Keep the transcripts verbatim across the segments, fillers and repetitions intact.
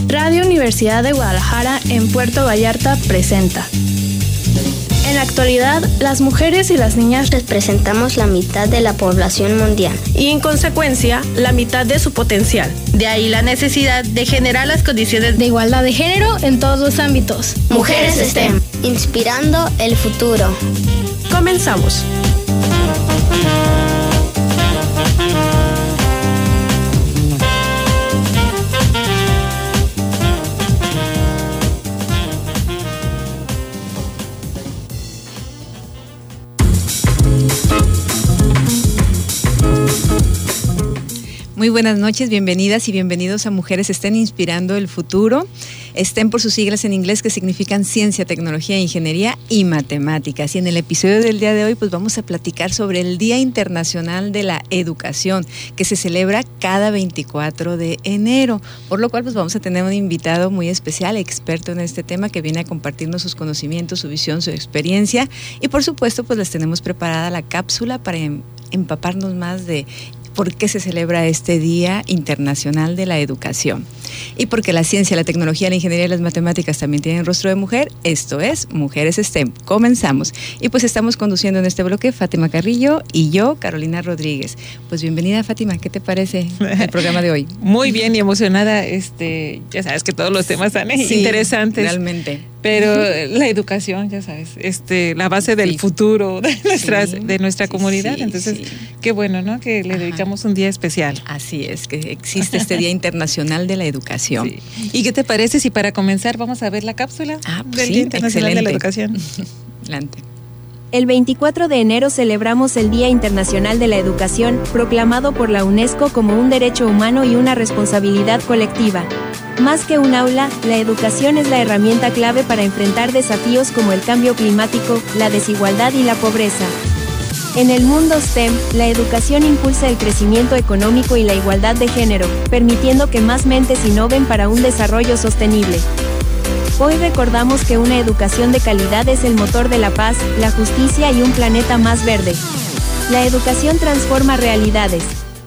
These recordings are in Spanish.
Radio Universidad de Guadalajara en Puerto Vallarta presenta. En la actualidad, las mujeres y las niñas representamos la mitad de la población mundial y, en consecuencia, la mitad de su potencial. De ahí la necesidad de generar las condiciones de igualdad de género en todos los ámbitos. Mujeres STEM, inspirando el futuro. Comenzamos. Muy buenas noches, bienvenidas y bienvenidos a Mujeres STEM Inspirando el Futuro. STEM por sus siglas en inglés, que significan ciencia, tecnología, ingeniería y matemáticas. Y en el episodio del día de hoy pues vamos a platicar sobre el Día Internacional de la Educación, que se celebra cada veinticuatro de enero, por lo cual pues vamos a tener un invitado muy especial, experto en este tema, que viene a compartirnos sus conocimientos, su visión, su experiencia, y por supuesto pues les tenemos preparada la cápsula para empaparnos más de por qué se celebra este Día Internacional de la Educación. Y porque la ciencia, la tecnología, la ingeniería y las matemáticas también tienen rostro de mujer, esto es Mujeres STEM. Comenzamos. Y pues estamos conduciendo en este bloque Fátima Carrillo y yo, Carolina Rodríguez. Pues bienvenida, Fátima, ¿qué te parece el programa de hoy? Muy bien y emocionada. Este, ya sabes que todos los temas están sí, interesantes. Realmente. Pero la educación, ya sabes, este, la base del sí. futuro de, nuestras, sí. de nuestra comunidad. Sí, Entonces, sí. qué bueno, ¿no? Que le dedicamos Ajá. un día especial. Así es, que existe este Día Internacional de la Educación. Sí. ¿Y qué te parece si para comenzar vamos a ver la cápsula ah, pues del sí, Día Internacional excelente. de la Educación? Adelante. El veinticuatro de enero celebramos el Día Internacional de la Educación, proclamado por la UNESCO como un derecho humano y una responsabilidad colectiva. Más que un aula, la educación es la herramienta clave para enfrentar desafíos como el cambio climático, la desigualdad y la pobreza. En el mundo STEM, la educación impulsa el crecimiento económico y la igualdad de género, permitiendo que más mentes innoven para un desarrollo sostenible. Hoy recordamos que una educación de calidad es el motor de la paz, la justicia y un planeta más verde. La educación transforma realidades.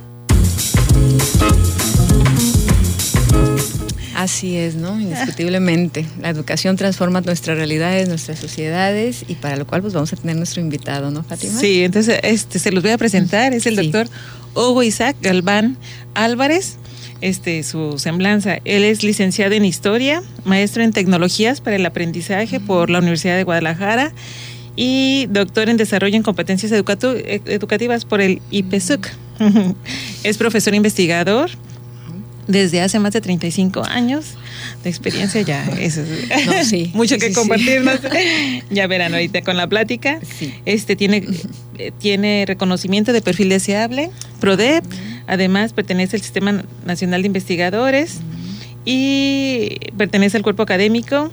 Así es, ¿no? Indiscutiblemente. La educación transforma nuestras realidades, nuestras sociedades, y para lo cual pues vamos a tener nuestro invitado, ¿no, Fátima? Sí, entonces este se los voy a presentar. Es el sí. doctor Hugo Isaac Galván Álvarez. Este, su semblanza. Él es licenciado en Historia, maestro en Tecnologías para el Aprendizaje uh-huh. por la Universidad de Guadalajara y doctor en Desarrollo en Competencias Educatu- Educativas por el I P E S U C. Es profesor investigador desde hace más de treinta y cinco años de experiencia. Ya eso es no, sí, mucho sí, que sí, compartirnos. Sí. Ya verán ahorita con la plática. Sí. Este tiene, tiene reconocimiento de perfil deseable, PRODEP. Uh-huh. Además, pertenece al Sistema Nacional de Investigadores uh-huh. y pertenece al cuerpo académico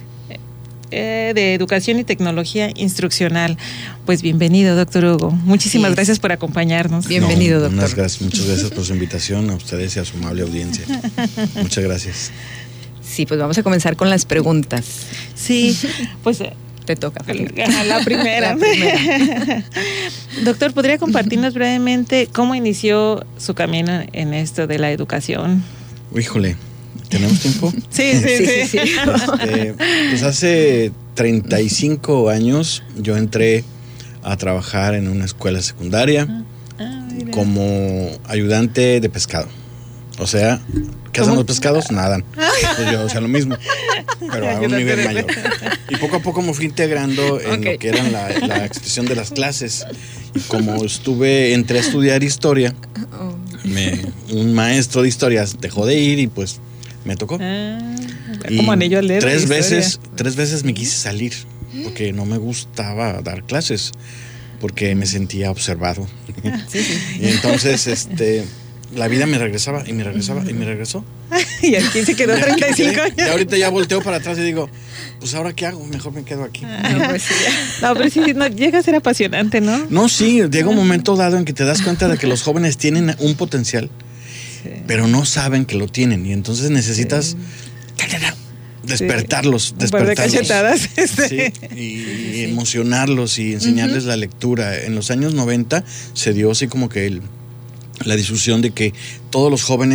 eh, de Educación y Tecnología Instruccional. Pues bienvenido, doctor Hugo. Muchísimas sí. gracias por acompañarnos. Bienvenido, no, doctor. Unas gracias, muchas gracias por su invitación, a ustedes y a su amable audiencia. Muchas gracias. Sí, pues vamos a comenzar con las preguntas. Sí, pues... Te toca, Felipe. La primera. La primera. Doctor, ¿podría compartirnos brevemente cómo inició su camino en esto de la educación? Híjole, ¿tenemos tiempo? Sí, sí, sí. sí, sí. Este, pues hace treinta y cinco años yo entré a trabajar en una escuela secundaria ah, como ayudante de pescado. O sea, ¿qué hacen los pescados? Nadan. Pues yo, o sea, lo mismo, pero a un nivel mayor. Y poco a poco me fui integrando en okay. lo que era la, la expresión de las clases. Y como estuve, entré a estudiar historia, me, un maestro de historias dejó de ir y pues me tocó. Ah, como anillo al dedo. Tres veces, tres veces me quise salir porque no me gustaba dar clases, porque me sentía observado. Sí, sí. Y entonces, este... la vida me regresaba y me regresaba y me regresó. Y aquí se quedó treinta y cinco años. Y ahorita ya volteo para atrás y digo, pues ahora qué hago, mejor me quedo aquí. Ah, pues sí. No, pero sí, no, llega a ser apasionante, ¿no? No, sí, llega un momento dado en que te das cuenta de que los jóvenes tienen un potencial, sí. pero no saben que lo tienen, y entonces necesitas sí. despertarlos, sí. despertarlos. Un par de cachetadas. Este. Sí, y, y sí. emocionarlos y enseñarles uh-huh. la lectura. En los años noventa se dio así como que el, la difusión de que todos los jóvenes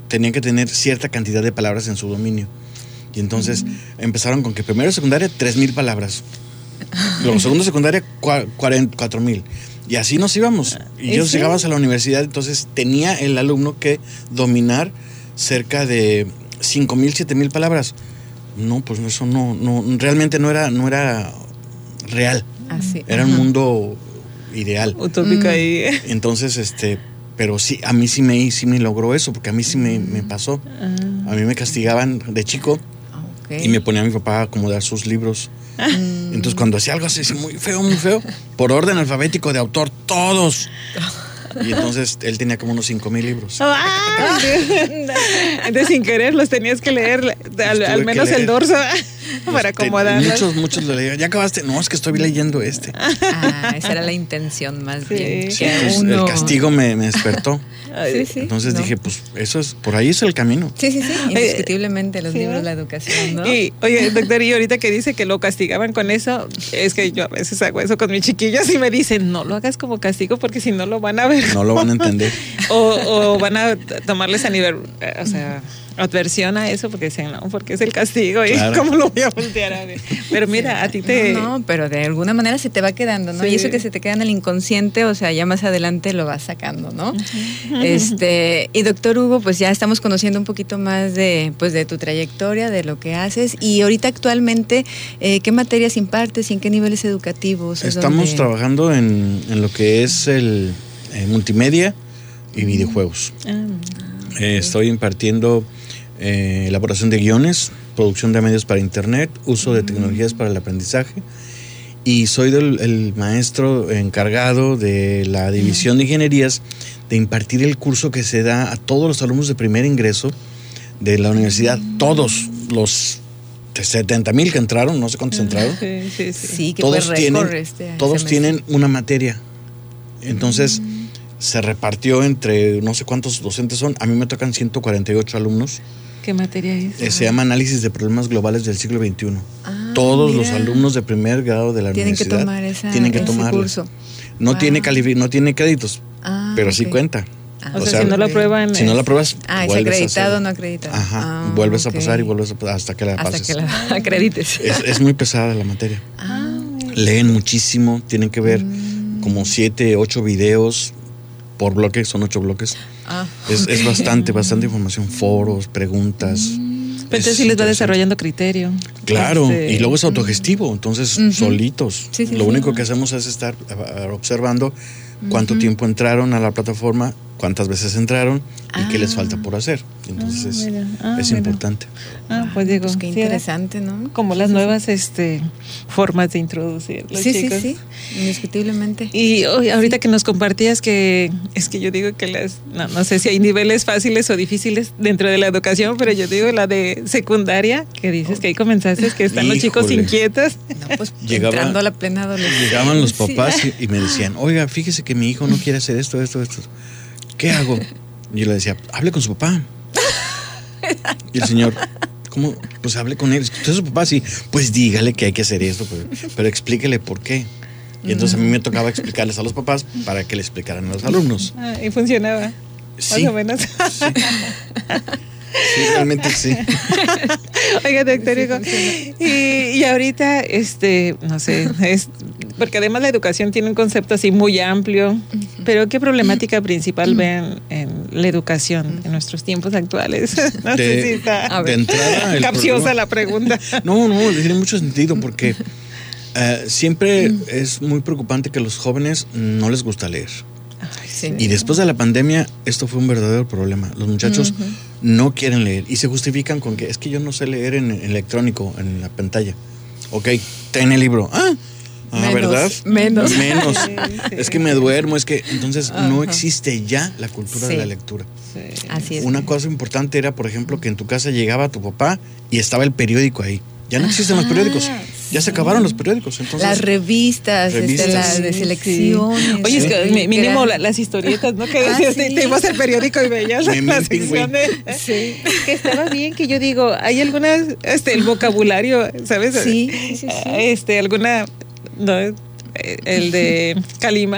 tenían que tener cierta cantidad de palabras en su dominio. Y entonces uh-huh. empezaron con que primero de secundaria, tres mil palabras. Luego segundo de secundaria, cuatro mil. Y así nos íbamos. Y ellos ¿Sí? llegábamos a la universidad, entonces tenía el alumno que dominar cerca de cinco mil, siete mil palabras. No, pues eso no, no, realmente no era, no era real. Así. Era uh-huh. un mundo ideal. Utópico mm. ahí. Entonces, este, pero sí, a mí sí me, sí me logró eso, porque a mí sí me, me pasó. Uh-huh. A mí me castigaban de chico okay. y me ponía a mi papá a acomodar sus libros. Mm. Entonces cuando hacía algo así muy feo, muy feo, por orden alfabético de autor, todos. Y entonces él tenía como unos cinco mil libros. Oh, ah, entonces sin querer los tenías que leer, al, al menos el dorso, para acomodarlos. Muchos, muchos lo leían. ¿Ya acabaste? No, es que estoy leyendo este. Ah, esa era la intención más sí. bien. Sí, pues, uno... El castigo me, me despertó. Sí, sí, entonces no. dije, pues eso es, por ahí es el camino. Sí, sí, sí, indiscutiblemente los sí, libros, ¿no? La educación, ¿no? Y, oye, doctor, y ahorita que dice que lo castigaban con eso, es que yo a veces hago eso con mis chiquillos y me dicen, no lo hagas como castigo porque si no lo van a ver. No lo van a entender. o, o van a tomarles a nivel, o sea, adversión a eso porque dicen, no, porque es el castigo y claro. ¿Cómo lo voy a voltear a ver? Pero mira, a ti te... No, no, pero de alguna manera se te va quedando, ¿no? Sí. Y eso que se te queda en el inconsciente, o sea, ya más adelante lo vas sacando, ¿no? Uh-huh. Este, y doctor Hugo, pues ya estamos conociendo un poquito más de, pues, de tu trayectoria, de lo que haces, y ahorita actualmente, eh, ¿qué materias impartes y en qué niveles educativos? Estamos donde... trabajando en, en lo que es el eh, multimedia y videojuegos. Uh-huh. eh, estoy impartiendo Eh, elaboración de guiones, producción de medios para internet, uso de tecnologías para el aprendizaje, y soy del, el maestro encargado de la división de ingenierías de impartir el curso que se da a todos los alumnos de primer ingreso de la universidad, todos los setenta mil que entraron, no sé cuántos entraron, sí, sí, sí. Sí, que todos, fue tienen, este todos tienen una materia. Entonces mm. se repartió entre no sé cuántos docentes son, a mí me tocan ciento cuarenta y ocho alumnos. ¿Qué materia es? Eh, se llama Análisis de Problemas Globales del Siglo veintiuno. Ah, Todos mira. los alumnos de primer grado de la tienen universidad que tomar esa, tienen que tomar curso. No, wow. tiene califi- no tiene créditos, ah, pero okay. sí cuenta. Ah, o, o sea, sea, si no lo aprueban. Si no lo apruebas, ah, es acreditado o no acreditado. Ajá, ah, vuelves okay. a pasar y vuelves a pasar hasta que la hasta pases. Hasta que la acredites. Es, es muy pesada la materia. Ah, Leen muchísimo, tienen que ver mm. como siete, ocho videos por bloque, son ocho bloques. Ah, es, okay. es bastante, bastante información, foros, preguntas. Mm. Pero entonces sí les va desarrollando criterio. Claro, este... y luego es autogestivo, entonces uh-huh. solitos. Sí, sí, Lo sí, único uh-huh. que hacemos es estar observando cuánto uh-huh. tiempo entraron a la plataforma, cuántas veces entraron y ah. qué les falta por hacer. Entonces ah, ah, es mira. importante. Ah, pues digo, pues qué interesante, ¿no? Como las nuevas este formas de introducir los sí, chicos. Sí, sí, indiscutiblemente. Y oh, ahorita sí. que nos compartías que es que yo digo que las no, no sé si hay niveles fáciles o difíciles dentro de la educación, pero yo digo la de secundaria, que dices oh. que ahí comenzaste, que están Híjole. los chicos inquietos. No, pues Llegaba, entrando a la plena adolescencia. Llegaban los papás sí. y, y me decían, oiga, fíjese que mi hijo no quiere hacer esto, esto, esto. ¿Qué hago? Y yo le decía, hable con su papá. Y el señor, ¿cómo? Pues hable con él. Entonces su papá sí, pues dígale que hay que hacer esto, pero, pero explíquele por qué. Y entonces a mí me tocaba explicarles a los papás para que le explicaran a los alumnos. Ah, y funcionaba. Sí, más o menos. Sí. Sí, realmente sí. Oiga, doctor Hugo, y, y ahorita, este, no sé, es porque además la educación tiene un concepto así muy amplio, uh-huh. pero ¿qué problemática principal uh-huh. ven en la educación uh-huh. en nuestros tiempos actuales? No de, sé si está de entrada capciosa la pregunta. No, no, tiene mucho sentido porque uh, siempre uh-huh. es muy preocupante que a los jóvenes no les gusta leer. Ay, sí. Y después de la pandemia, esto fue un verdadero problema. Los muchachos uh-huh. no quieren leer y se justifican con que es que yo no sé leer en, en electrónico, en la pantalla. Ok, ten el libro. Ah, ah menos, ¿verdad? Menos. Menos. Sí, sí. Es que me duermo, es que entonces uh-huh. no existe ya la cultura sí. de la lectura. Sí. Así es. Una cosa importante era, por ejemplo, que en tu casa llegaba tu papá y estaba el periódico ahí. Ya no existen los periódicos. Ya sí. se acabaron los periódicos. Entonces, las revistas, revistas. Este, la de selecciones. Sí. Oye, es que mínimo la, las historietas, ¿no? Que decías, ah, sí. te ibas al periódico y veías las secciones. Sí. Que estaba bien, que yo digo, hay algunas, este, el vocabulario, ¿sabes? Sí, sí, sí. Este, alguna, no, el de Calimán.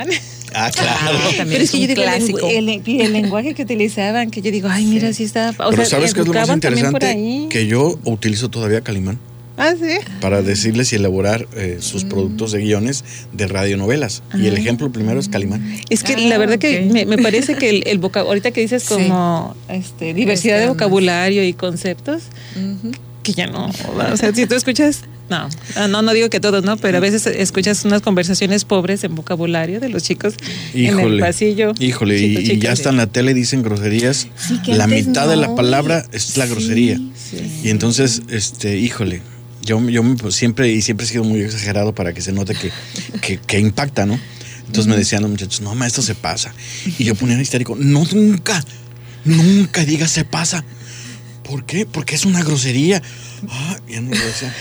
Ah, claro. Ah, pero es que yo digo, el, el, el lenguaje que utilizaban, que yo digo, ay, mira, sí, sí está. O pero sea, ¿sabes qué es lo más interesante? Que yo utilizo todavía Calimán. Ah, sí. Para decirles y elaborar eh, sus mm. productos de guiones de radionovelas. Ah. Y el ejemplo primero es Calimán. Es que ah, la verdad okay. que me, me parece que el, el vocabulario, ahorita que dices como sí. este, diversidad este, de vocabulario y conceptos, uh-huh. que ya no, o sea, si tú escuchas, no, no, no digo que todos, ¿no? Pero a veces escuchas unas conversaciones pobres en vocabulario de los chicos híjole, en el pasillo. Híjole, chicos, y, chicos, y ya hasta en la tele dicen groserías. Sí, la mitad no. de la palabra es la grosería. Sí, sí. Y entonces, este, híjole. Yo, yo siempre y siempre he sido muy exagerado para que se note que, que, que impacta, ¿no? Entonces mm. me decían los muchachos, no, maestro, se pasa. Y yo ponía histérico, no, nunca, nunca digas se pasa. ¿Por qué? Porque es una grosería. Ah, ya no lo decía.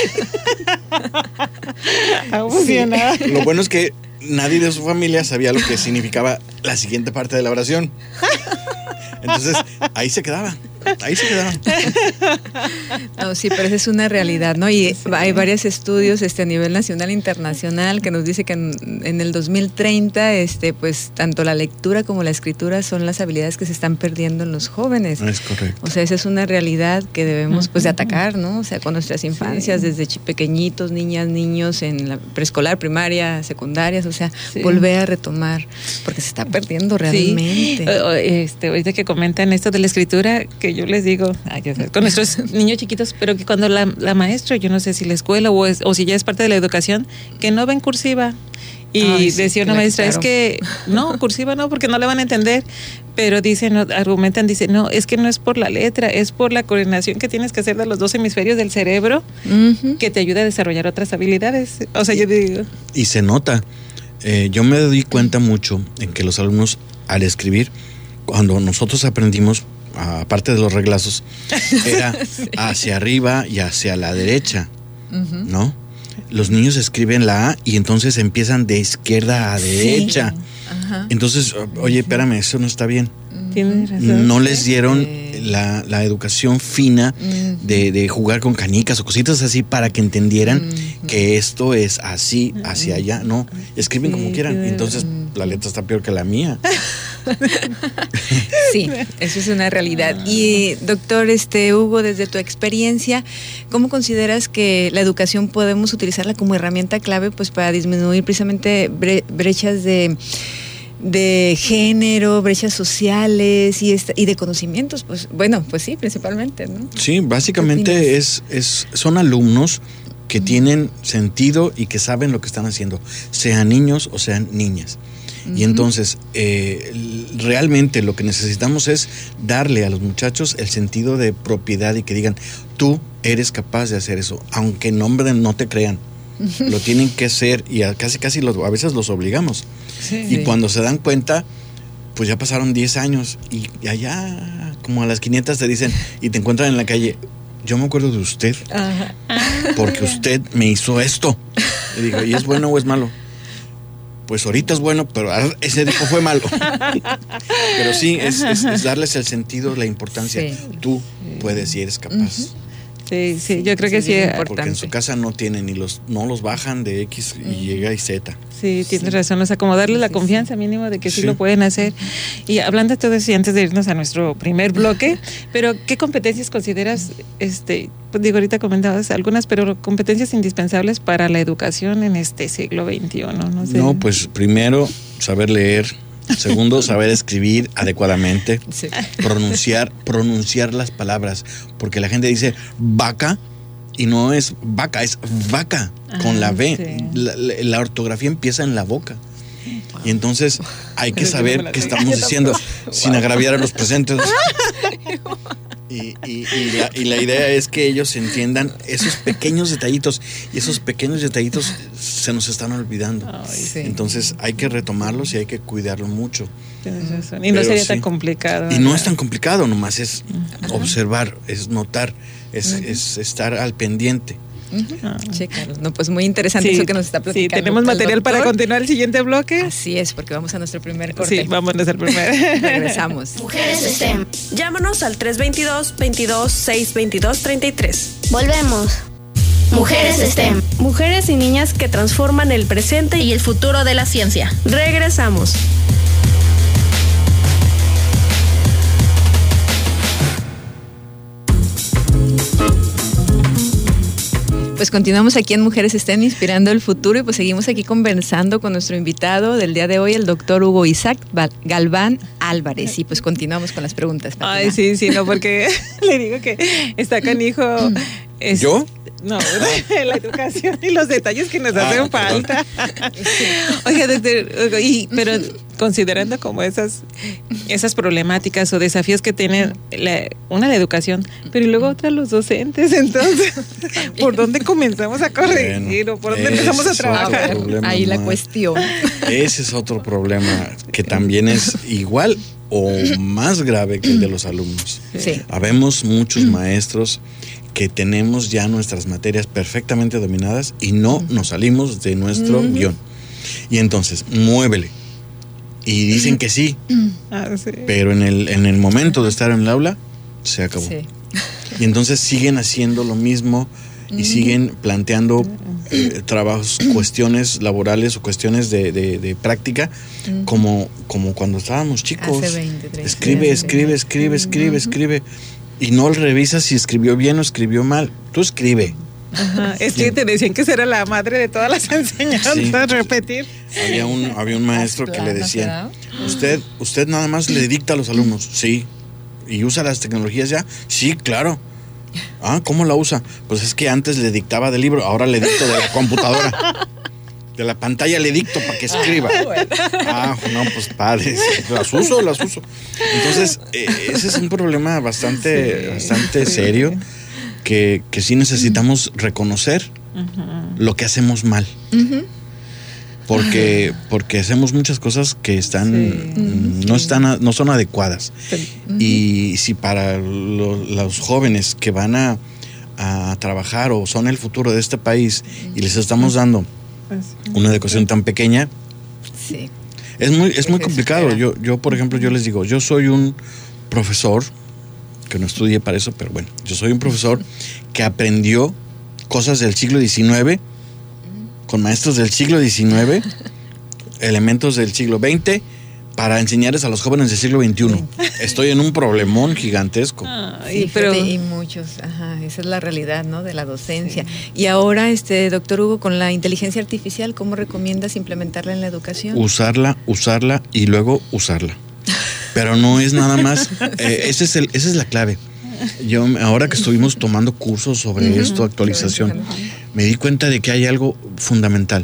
Sí. Lo bueno es que nadie de su familia sabía lo que significaba la siguiente parte de la oración. Entonces, ahí se quedaba. Ahí se quedaron. No, sí, pero esa es una realidad, ¿no? Y sí. hay varios estudios este, a nivel nacional e internacional que nos dice que en, en el dos mil treinta, este, pues, tanto la lectura como la escritura son las habilidades que se están perdiendo en los jóvenes. Es correcto. O sea, esa es una realidad que debemos, pues, de atacar, ¿no? O sea, con nuestras infancias, sí. desde pequeñitos, niñas, niños, en la preescolar, primaria, secundarias, o sea, sí. volver a retomar, porque se está perdiendo realmente. Sí. Este, ahorita que comentan esto de la escritura, que yo les digo, ay, ya sabes, con nuestros niños chiquitos, pero que cuando la, la maestra, yo no sé si la escuela o, es, o si ya es parte de la educación, que no ven cursiva. Y ay, sí, decía una maestra, claro. es que no, cursiva no, porque no le van a entender. Pero dicen, no, argumentan, dicen, no, es que no es por la letra, es por la coordinación que tienes que hacer de los dos hemisferios del cerebro, uh-huh. que te ayuda a desarrollar otras habilidades. O sea, yo digo. Y se nota. Eh, yo me di cuenta mucho en que los alumnos, al escribir, cuando nosotros aprendimos, aparte de los reglazos, era sí. hacia arriba y hacia la derecha, uh-huh. ¿no? Los niños escriben la A y entonces empiezan de izquierda a derecha. Sí. Uh-huh. Entonces, oye, espérame, eso no está bien. Tienes razón. No les dieron sí. la, la educación fina uh-huh. de, de jugar con canicas o cositas así para que entendieran uh-huh. que esto es así, hacia allá. No, escriben sí, como quieran. Entonces, la letra está peor que la mía. Sí, eso es una realidad. Y doctor este Hugo, desde tu experiencia, ¿cómo consideras que la educación podemos utilizarla como herramienta clave pues para disminuir precisamente bre- brechas de de género, brechas sociales y, esta, y de conocimientos? Pues bueno, pues sí, principalmente, ¿no? Sí, básicamente es, es son alumnos que uh-huh. tienen sentido y que saben lo que están haciendo, sean niños o sean niñas. Y entonces, eh, realmente lo que necesitamos es darle a los muchachos el sentido de propiedad y que digan, tú eres capaz de hacer eso, aunque en nombre no te crean. Lo tienen que ser y a, casi casi los, a veces los obligamos. Sí, y sí. cuando se dan cuenta, pues ya pasaron diez años y allá, como a las quinientas te dicen y te encuentran en la calle, yo me acuerdo de usted, ajá. porque usted me hizo esto. Y digo, ¿y es bueno o es malo? Pues ahorita es bueno, pero ese tiempo fue malo. Pero sí, es, es, es darles el sentido, la importancia. Sí. Tú puedes y eres capaz. Uh-huh. Sí, sí, yo creo que sí, sí es importante. Porque en su casa no tienen y los no los bajan de X y uh-huh. llega y Z. Sí, tienes sí. razón, o sea, como darle la confianza sí. mínimo de que sí. sí lo pueden hacer. Y hablando de todo eso, y antes de irnos a nuestro primer bloque, pero ¿qué competencias consideras, este, pues digo, ahorita comentabas algunas, pero competencias indispensables para la educación en este siglo veintiuno? No sé. No, pues primero, saber leer. Segundo, saber escribir adecuadamente, sí. pronunciar, pronunciar las palabras, porque la gente dice vaca y no es vaca, es vaca ah, con la V. Sí. La, la, la ortografía empieza en la boca. Wow. Y entonces hay que saber qué estamos diciendo sin agraviar a los presentes. Y, y, y, la, y la idea es que ellos entiendan esos pequeños detallitos y esos pequeños detallitos se nos están olvidando. Ay, sí. Entonces hay que retomarlos y hay que cuidarlos mucho. Tienes razón. Y no Pero sería sí. tan complicado. Y no es tan complicado, nomás es uh-huh. observar, es notar, es, uh-huh. es estar al pendiente. Uh-huh. Sí, Carlos. No, pues muy interesante sí, eso que nos está platicando. Sí, tenemos material para continuar el siguiente bloque. Así es, porque vamos a nuestro primer corte. Sí, vamos a nuestro primer. Regresamos. Mujeres STEM. Llámanos al tres dos dos, veintidós, seiscientos veintidós, treinta y tres. Volvemos. Mujeres STEM. Mujeres y niñas que transforman el presente y el futuro de la ciencia. Regresamos. Pues continuamos aquí en Mujeres STEM Inspirando el Futuro y pues seguimos aquí conversando con nuestro invitado del día de hoy, el doctor Hugo Isaac Galván Álvarez. Y pues continuamos con las preguntas, Fátima. Ay, sí, sí, no, porque le digo que está canijo. Es, ¿Yo? No, la educación y los detalles que nos Ah, hacen perdón. falta. Oiga, doctor, y, pero considerando como esas, esas problemáticas o desafíos que tienen la, una la educación, pero y luego otra los docentes, entonces, ¿por dónde comenzamos a corregir Bueno, o por dónde empezamos a ese es trabajar? otro problema Ahí la más. cuestión. Ese es otro problema que también es igual o más grave que el de los alumnos. Sí. Habemos muchos maestros que tenemos ya nuestras materias perfectamente dominadas y no nos salimos de nuestro Ujú. guión. Y entonces, muévele. Y dicen que sí, Ah, sí. pero en el, en el momento de estar en el aula, se acabó. Sí. Y entonces siguen haciendo lo mismo y siguen planteando eh, trabajos, cuestiones laborales o cuestiones de, de, de práctica, como, como cuando estábamos chicos. Hace veinte, treinta Escribe, años. escribe, escribe, escribe, escribe. Y no revisas si escribió bien o escribió mal. Tú escribe. Ajá, es que te decían que esa era la madre de todas las enseñanzas, Sí. repetir. Había un, había un maestro que le decían, usted, usted nada más le dicta a los alumnos. Sí. ¿Y usa las tecnologías ya? Sí, claro. Ah, ¿cómo la usa? Pues es que antes le dictaba del libro, ahora le dicto de la computadora. De la pantalla le dicto para que escriba. Ah, no, pues padre, las uso, las uso. Entonces, eh, ese es un problema bastante, Sí, bastante sí. serio que, que sí necesitamos reconocer lo que hacemos mal. Ujú. Porque, porque hacemos muchas cosas que están, Sí. mm, no están, a- no son adecuadas. Y si para lo- los jóvenes que van a, a trabajar o son el futuro de este país y les estamos dando una educación tan pequeña, Sí. es muy, es muy Se complicado. desespera. Yo, yo, por ejemplo, yo les digo, yo soy un profesor, que no estudié para eso, pero bueno, yo soy un profesor que aprendió cosas del siglo diecinueve, con maestros del siglo diecinueve, elementos del siglo veinte, para enseñarles a los jóvenes del siglo veintiuno. Estoy en un problemón gigantesco. Ay, Sí, pero fíjate, y muchos, ajá, esa es la realidad, ¿no? De la docencia. Y ahora, este, doctor Hugo, con la inteligencia artificial, ¿cómo recomiendas implementarla en la educación? Usarla, usarla y luego usarla. Pero no es nada más, eh, ese es el, esa es la clave. Yo, ahora que estuvimos tomando cursos sobre Ujú. esto, actualización, me di cuenta de que hay algo fundamental.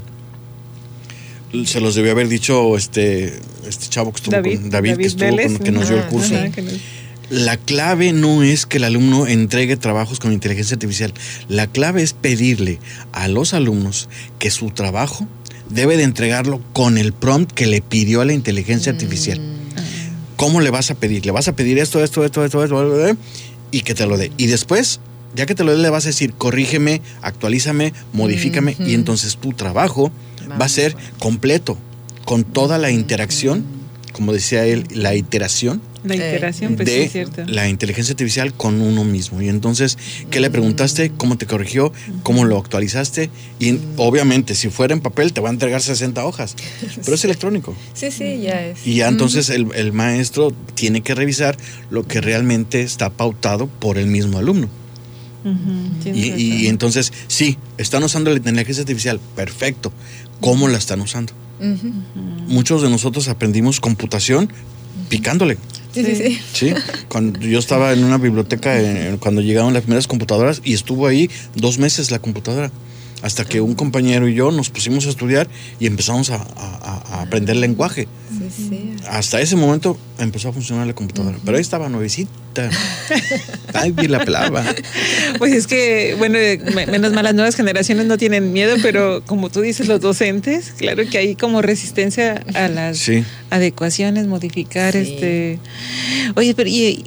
Se los debió haber dicho este, este chavo que estuvo David, con David, David que estuvo Vélez. con- que nos dio el Ah, curso. sí. Ajá, que no- La clave no es que el alumno entregue trabajos con inteligencia artificial. La clave es pedirle a los alumnos que su trabajo debe de entregarlo con el prompt que le pidió a la inteligencia artificial. ¿Cómo le vas a pedir? Le vas a pedir esto, esto, esto, esto, esto, esto, y que te lo dé. Y después, ya que te lo dé, le vas a decir, corrígeme, actualízame, modifícame, Ujú. y entonces tu trabajo va a ser completo, con toda la interacción, como decía él, la iteración La iteración, pues sí, de es cierto. la inteligencia artificial con uno mismo. Y entonces, ¿qué le preguntaste? ¿Cómo te corrigió? ¿Cómo lo actualizaste? Y obviamente, si fuera en papel, te va a entregar sesenta hojas, pero es electrónico. Sí, sí, ya es. Y ya entonces el, el maestro tiene que revisar lo que realmente está pautado por el mismo alumno. Ujú, tienes Y, razón. y entonces, sí, están usando la inteligencia artificial, perfecto. ¿Cómo la están usando? Ujú. Muchos de nosotros aprendimos computación picándole. Sí, sí, sí. Sí, cuando yo estaba en una biblioteca eh, cuando llegaron las primeras computadoras y estuvo ahí dos meses la computadora, hasta que un compañero y yo nos pusimos a estudiar y empezamos a, a- a aprender lenguaje. Sí, sí. Hasta ese momento empezó a funcionar la computadora, pero ahí estaba nuevecita. Nadie la pelaba. Pues es que, bueno, me- menos mal las nuevas generaciones no tienen miedo, pero como tú dices, los docentes, claro que hay como resistencia a las Sí. adecuaciones, modificar, Sí. este... Oye, pero y,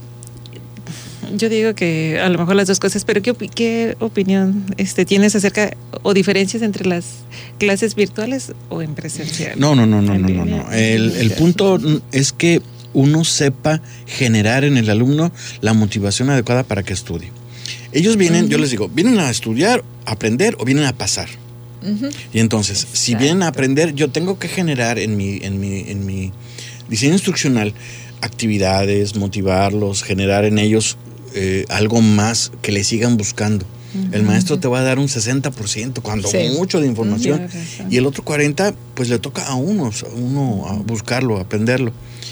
yo digo que a lo mejor las dos cosas, pero ¿qué, opi- qué opinión este, tienes acerca o diferencias entre las clases virtuales o en presencial? No, no, no, no, En no, no, línea. no. El, el punto es que uno sepa generar en el alumno la motivación adecuada para que estudie. Ellos vienen, uh-huh. yo les digo, ¿vienen a estudiar, a aprender o vienen a pasar? Uh-huh. Y entonces, Exacto. si vienen a aprender, yo tengo que generar en mi, en mi, en mi diseño instruccional actividades, motivarlos, generar en ellos eh, algo más que le sigan buscando. Uh-huh. El maestro te va a dar un sesenta por ciento, cuando sí. mucho de información, uh-huh. y el otro cuarenta por ciento, pues le toca a uno, a uno a buscarlo, a aprenderlo.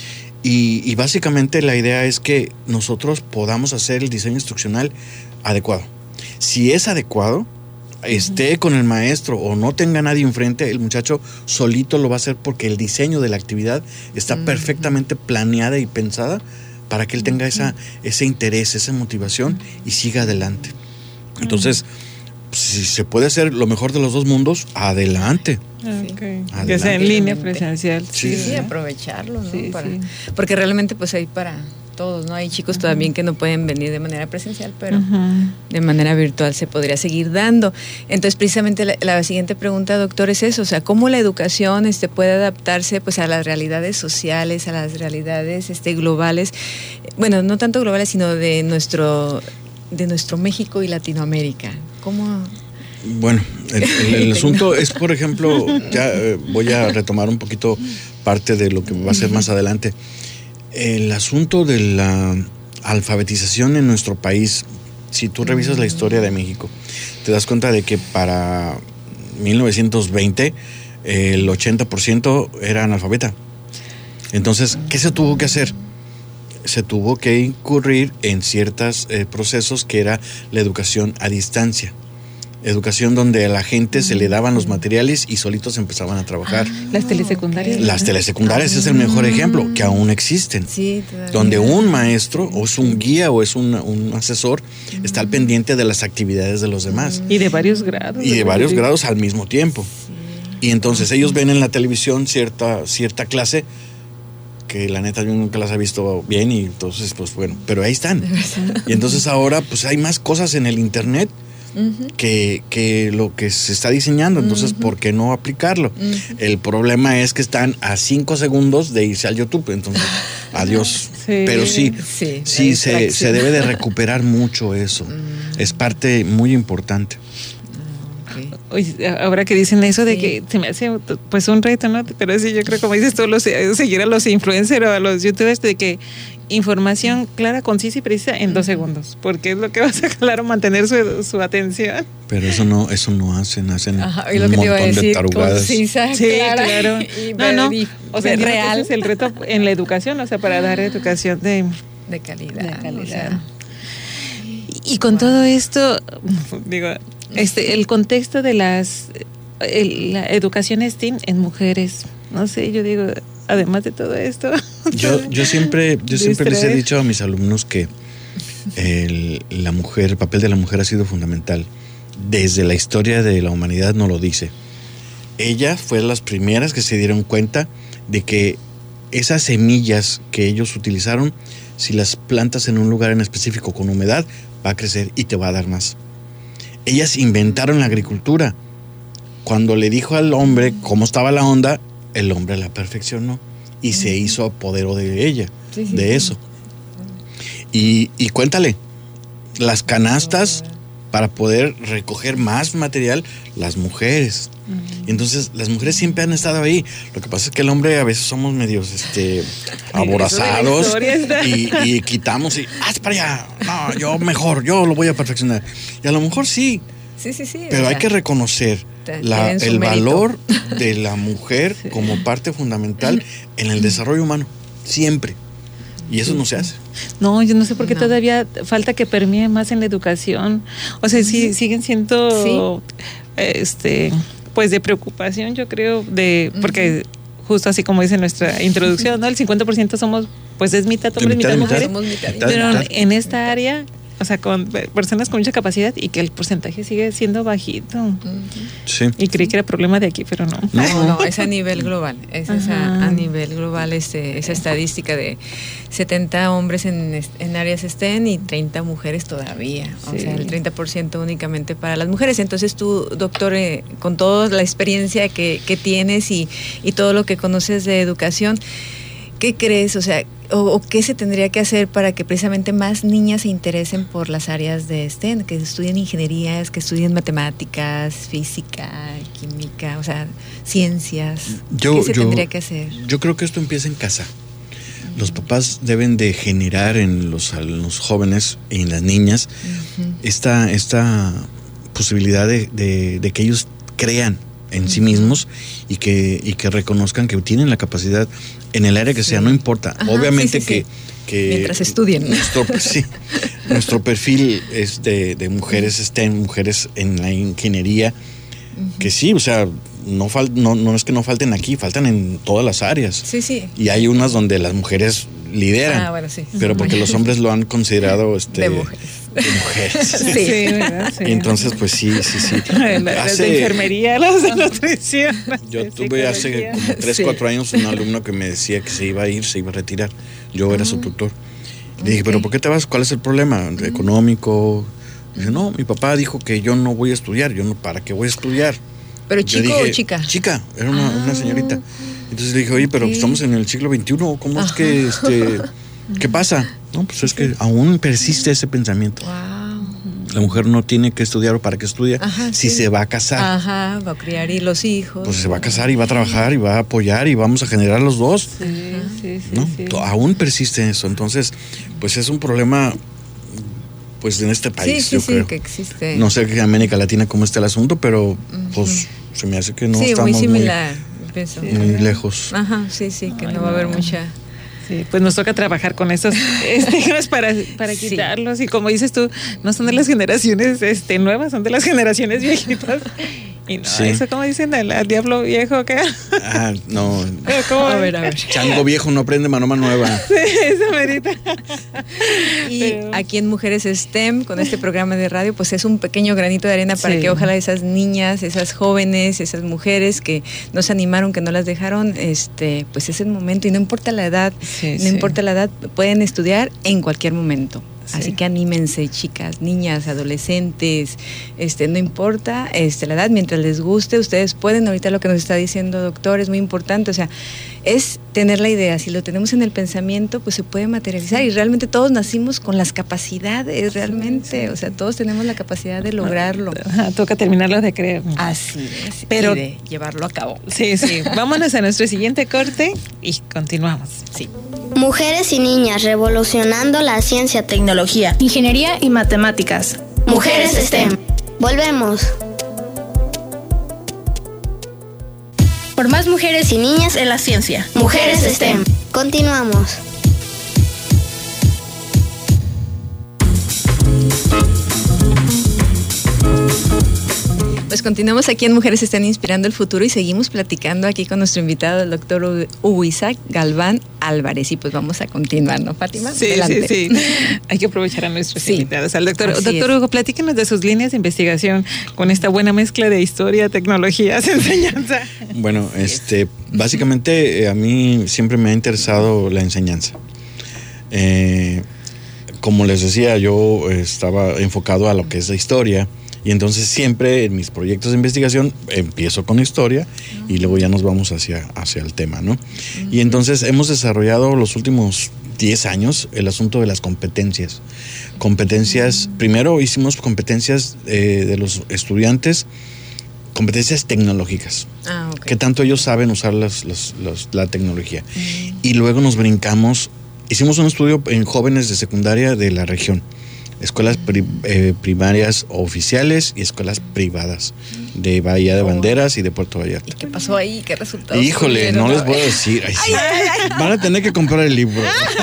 Y, y básicamente la idea es que nosotros podamos hacer el diseño instruccional adecuado. Si es adecuado, esté uh-huh. con el maestro o no tenga nadie enfrente, el muchacho solito lo va a hacer porque el diseño de la actividad está uh-huh. perfectamente planeada y pensada para que él tenga uh-huh. esa, ese interés, esa motivación y siga adelante. Entonces, uh-huh. si se puede hacer lo mejor de los dos mundos, adelante. Okay. Adelante. Que sea en línea, presencial. Sí, sí, sí, aprovecharlo, ¿no? Sí, para, sí. Porque realmente pues hay para todos, ¿no? Hay chicos uh-huh. también que no pueden venir de manera presencial, pero uh-huh. de manera virtual se podría seguir dando. Entonces, precisamente la, la siguiente pregunta, doctor, es eso, o sea, ¿cómo la educación este, puede adaptarse pues a las realidades sociales, a las realidades este, globales? Bueno, no tanto globales, sino de nuestro, de nuestro México y Latinoamérica. ¿Cómo...? Bueno, el, el, el asunto es, por ejemplo, ya eh, voy a retomar un poquito parte de lo que va a ser más adelante. El asunto de la alfabetización en nuestro país, si tú revisas la historia de México, te das cuenta de que para mil novecientos veinte el ochenta por ciento era analfabeta. Entonces, ¿qué se tuvo que hacer? Se tuvo que incurrir en ciertos eh, procesos que era la educación a distancia. Educación donde a la gente se le daban los materiales y solitos empezaban a trabajar. Ah, las telesecundarias. Las telesecundarias ah, es el mejor ejemplo, que aún existen. Sí, todavía. Donde un maestro o es un guía o es un, un asesor uh-huh. está al pendiente de las actividades de los demás. Y de varios grados. Y de varios sí. grados al mismo tiempo. Sí. Y entonces ellos ven en la televisión cierta, cierta clase que la neta yo nunca las he visto bien y entonces pues bueno, pero ahí están. Y entonces ahora pues hay más cosas en el internet Uh-huh. Que, que lo que se está diseñando, entonces uh-huh. ¿por qué no aplicarlo? Uh-huh. El problema es que están a cinco segundos de irse al YouTube, entonces adiós. Sí. Pero sí, sí, sí se, se debe de recuperar mucho eso, uh-huh. es parte muy importante. Oye, ahora que dicen eso de sí. que se me hace pues un reto, ¿no? Pero sí, yo creo, como dices tú, los, seguir a los influencers o a los youtubers, de que información clara, concisa y precisa en dos segundos, porque es lo que va a sacar o mantener su, su atención. Pero eso no, eso no hacen, hacen Ajá, y lo un que te iba a montón decir, de tarugadas. Concisa, sí, clara, claro. Y, y no, no, y, o sea, real. Ese es el reto en la educación, o sea, para dar educación de, de calidad. De calidad. O sea. Y con wow. todo esto, digo, este, el contexto de las, el, la educación STEAM en mujeres, no sé, yo digo, además de todo esto. Yo, yo siempre, yo siempre les he dicho a mis alumnos que el, la mujer, el papel de la mujer ha sido fundamental. Desde la historia de la humanidad nos lo dice. Ellas fueron las primeras que se dieron cuenta de que esas semillas que ellos utilizaron, si las plantas en un lugar en específico con humedad, va a crecer y te va a dar más. Ellas inventaron la agricultura. Cuando le dijo al hombre cómo estaba la onda, el hombre la perfeccionó y se hizo apodero de ella, sí, sí, de eso. Y, y cuéntale, las canastas para poder recoger más material, las mujeres. Uh-huh. Entonces, las mujeres siempre han estado ahí. Lo que pasa es que el hombre a veces somos medios este, aborazados y, y quitamos y ¡haz para allá! No, yo mejor, yo lo voy a perfeccionar. Y a lo mejor sí. Sí, sí, sí. Pero hay que reconocer la, el mérito. valor de la mujer sí. como parte fundamental en el desarrollo humano. Siempre. Y eso no se hace. No, yo no sé por qué no. todavía falta que permee más en la educación. O sea, sí, siguen siendo ¿Sí? este pues de preocupación, yo creo, de porque uh-huh. justo así como dice nuestra introducción, ¿no? El cincuenta por ciento somos, pues es mitad hombres, mitad, mitad mujeres. Somos mitad, mitad, pero mitad. En esta área, o sea, con personas con mucha capacidad y que el porcentaje sigue siendo bajito. Uh-huh. Sí. Y creí que era problema de aquí, pero no. No, no, no es a nivel global. Es esa, a nivel global este, esa estadística de setenta hombres en, en áreas STEM y treinta mujeres todavía. Sí. O sea, el treinta por ciento únicamente para las mujeres. Entonces tú, doctor, eh, con toda la experiencia que, que tienes y, y todo lo que conoces de educación, ¿qué crees? O sea, o, o qué se tendría que hacer para que precisamente más niñas se interesen por las áreas de STEM, que estudien ingenierías, que estudien matemáticas, física, química, o sea, ciencias. Yo, ¿Qué se yo, tendría que hacer? Yo creo que esto empieza en casa. Los papás deben de generar en los, en los jóvenes y en las niñas uh-huh. esta, esta posibilidad de, de, de que ellos crean en uh-huh. sí mismos y que, y que reconozcan que tienen la capacidad en el área que sí. sea, no importa. Ajá, obviamente sí, sí, que, sí. que... Mientras estudien. Nuestro, sí, nuestro perfil es de, de mujeres STEM, mujeres en la ingeniería, uh-huh. que sí, o sea... No, fal, no, no es que no falten aquí, faltan en todas las áreas. Sí, sí. Y hay unas donde las mujeres lideran. Ah, bueno, sí. Pero porque los hombres lo han considerado este, de mujeres. De mujeres. Sí, sí, ¿verdad? Sí. Y entonces, pues sí, sí, sí. Las hace, de enfermería, las de nutrición. Yo tuve hace como tres, sí. cuatro años un alumno que me decía que se iba a ir, se iba a retirar. Yo ah. era su tutor. Le dije, okay. ¿pero por qué te vas? ¿Cuál es el problema? Uh-huh. ¿Económico? Dice, no, mi papá dijo que yo no voy a estudiar. Yo no, ¿para qué voy a estudiar? ¿Pero chico dije, o chica? Chica, era una, ah, una señorita. Entonces le dije, oye, pero okay. estamos en el siglo veintiuno, ¿cómo Ajá. es que, este, qué pasa? No, pues es que aún persiste ese pensamiento. Wow. La mujer no tiene que estudiar o para qué estudia Ajá, si sí. se va a casar. Ajá, va a criar y los hijos. Pues se va a casar y va a trabajar y va a apoyar y vamos a generar los dos. Sí, sí, sí, ¿no? sí. Aún persiste eso. Entonces, pues es un problema... pues en este país, sí, sí, yo sí, creo. Que existe. No sé en América Latina cómo está el asunto, pero uh-huh. pues se me hace que no sí, estamos muy similar, muy, pienso. muy lejos. Ajá, sí, sí, que Ay, no va a haber mucha... Sí, pues nos toca trabajar con estos estigmas para, para sí. quitarlos y como dices tú, no son de las generaciones este, nuevas, son de las generaciones viejitas. Y no, sí. eso como dicen al, al diablo viejo, ¿qué? Ah, no. ¿Cómo? A ver, a ver. Chango viejo no prende manoma nueva. Sí, eso merita. Y Pero... aquí en Mujeres STEM, con este programa de radio, pues es un pequeño granito de arena para sí. que ojalá esas niñas, esas jóvenes, esas mujeres que no se animaron, que no las dejaron, este, pues es el momento y no importa la edad, sí, no sí. importa la edad, pueden estudiar en cualquier momento. Sí. Así que anímense, chicas, niñas, adolescentes, este, no importa este, la edad, mientras les guste, ustedes pueden. Ahorita lo que nos está diciendo doctor es muy importante, o sea, es tener la idea. Si lo tenemos en el pensamiento, pues se puede materializar y realmente todos nacimos con las capacidades, realmente, sí, sí. o sea, todos tenemos la capacidad de lograrlo. Ajá, toca terminarlo de creer. Así es, pero y de llevarlo a cabo. Sí, sí. Vámonos a nuestro siguiente corte y continuamos. Sí. Mujeres y niñas revolucionando la ciencia, tecnología, ingeniería y matemáticas. Mujeres STEM. Volvemos. Por más mujeres y niñas en la ciencia. Mujeres STEM. Continuamos. Pues continuamos aquí en Mujeres Están Inspirando el Futuro y seguimos platicando aquí con nuestro invitado, el doctor Hugo Isaac Galván Álvarez. Y pues vamos a continuar, ¿no, Fátima? Sí, Adelante. sí, sí. Hay que aprovechar a nuestros sí. invitados. Al doctor, Así doctor es. Hugo, platíquenos de sus líneas de investigación con esta buena mezcla de historia, tecnologías, enseñanza. Bueno, este, básicamente eh, a mí siempre me ha interesado la enseñanza. Eh, como les decía, yo estaba enfocado a lo que es la historia. Y entonces siempre en mis proyectos de investigación empiezo con historia uh-huh. y luego ya nos vamos hacia, hacia el tema, ¿no? Uh-huh. Y entonces hemos desarrollado los últimos diez años el asunto de las competencias. Competencias, uh-huh. primero hicimos competencias eh, de los estudiantes, competencias tecnológicas. Ah, okay. Que tanto ellos saben usar las, las, las, la tecnología. Uh-huh. Y luego nos brincamos, hicimos un estudio en jóvenes de secundaria de la región. Escuelas pri, eh, primarias oficiales y escuelas privadas de Bahía de Banderas y de Puerto Vallarta. ¿Y qué pasó ahí? ¿Qué resultados? Híjole, no les puedo decir. Ay, sí. ay, ay, ay. Van a tener que comprar el libro.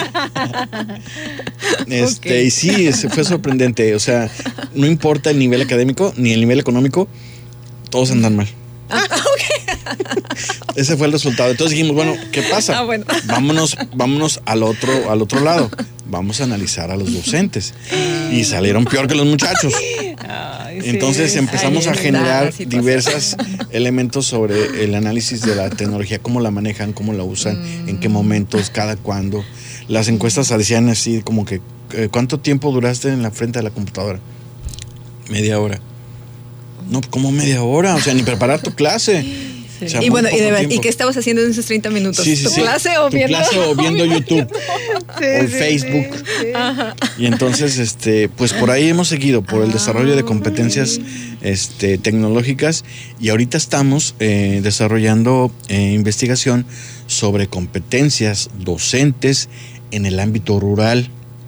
este, okay. Y sí, fue sorprendente. O sea, no importa el nivel académico ni el nivel económico, todos andan mal. Ah, okay. Ese fue el resultado. Entonces dijimos, bueno, ¿qué pasa? Ah, bueno. Vámonos, vámonos al otro, al otro lado. Vamos a analizar a los docentes. Y salieron peor que los muchachos. Ay, sí. Entonces empezamos Ay, a generar diversos elementos sobre el análisis de la tecnología, cómo la manejan, cómo la usan, mm. en qué momentos, cada cuándo. Las encuestas decían así como que, ¿cuánto tiempo duraste en la frente de la computadora? Media hora. No, ¿cómo media hora? O sea, ni preparar tu clase. O sea, y bueno, y, de, ¿y qué estabas haciendo en esos treinta minutos? Sí, sí, ¿Tu sí. clase o ¿Tu viendo? clase o viendo YouTube sí, o sí, Facebook? Sí, sí. Ajá. Y entonces, este, pues por ahí hemos seguido, por el desarrollo de competencias este, tecnológicas, y ahorita estamos eh, desarrollando eh, investigación sobre competencias docentes en el ámbito rural.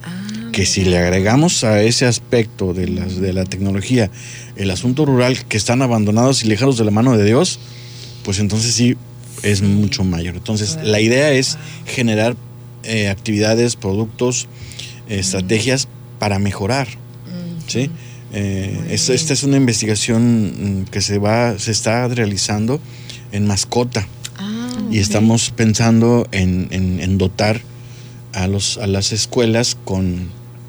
Que si le agregamos a ese aspecto de, las, de la tecnología el asunto rural, que están abandonados y lejanos de la mano de Dios, pues entonces sí es mucho mayor. Entonces la idea es generar eh, actividades, productos, eh, estrategias para mejorar, ¿sí? Eh, esta, esta es una investigación que se va, se está realizando en mascota, ah, y estamos pensando en, en, en dotar a los a las escuelas con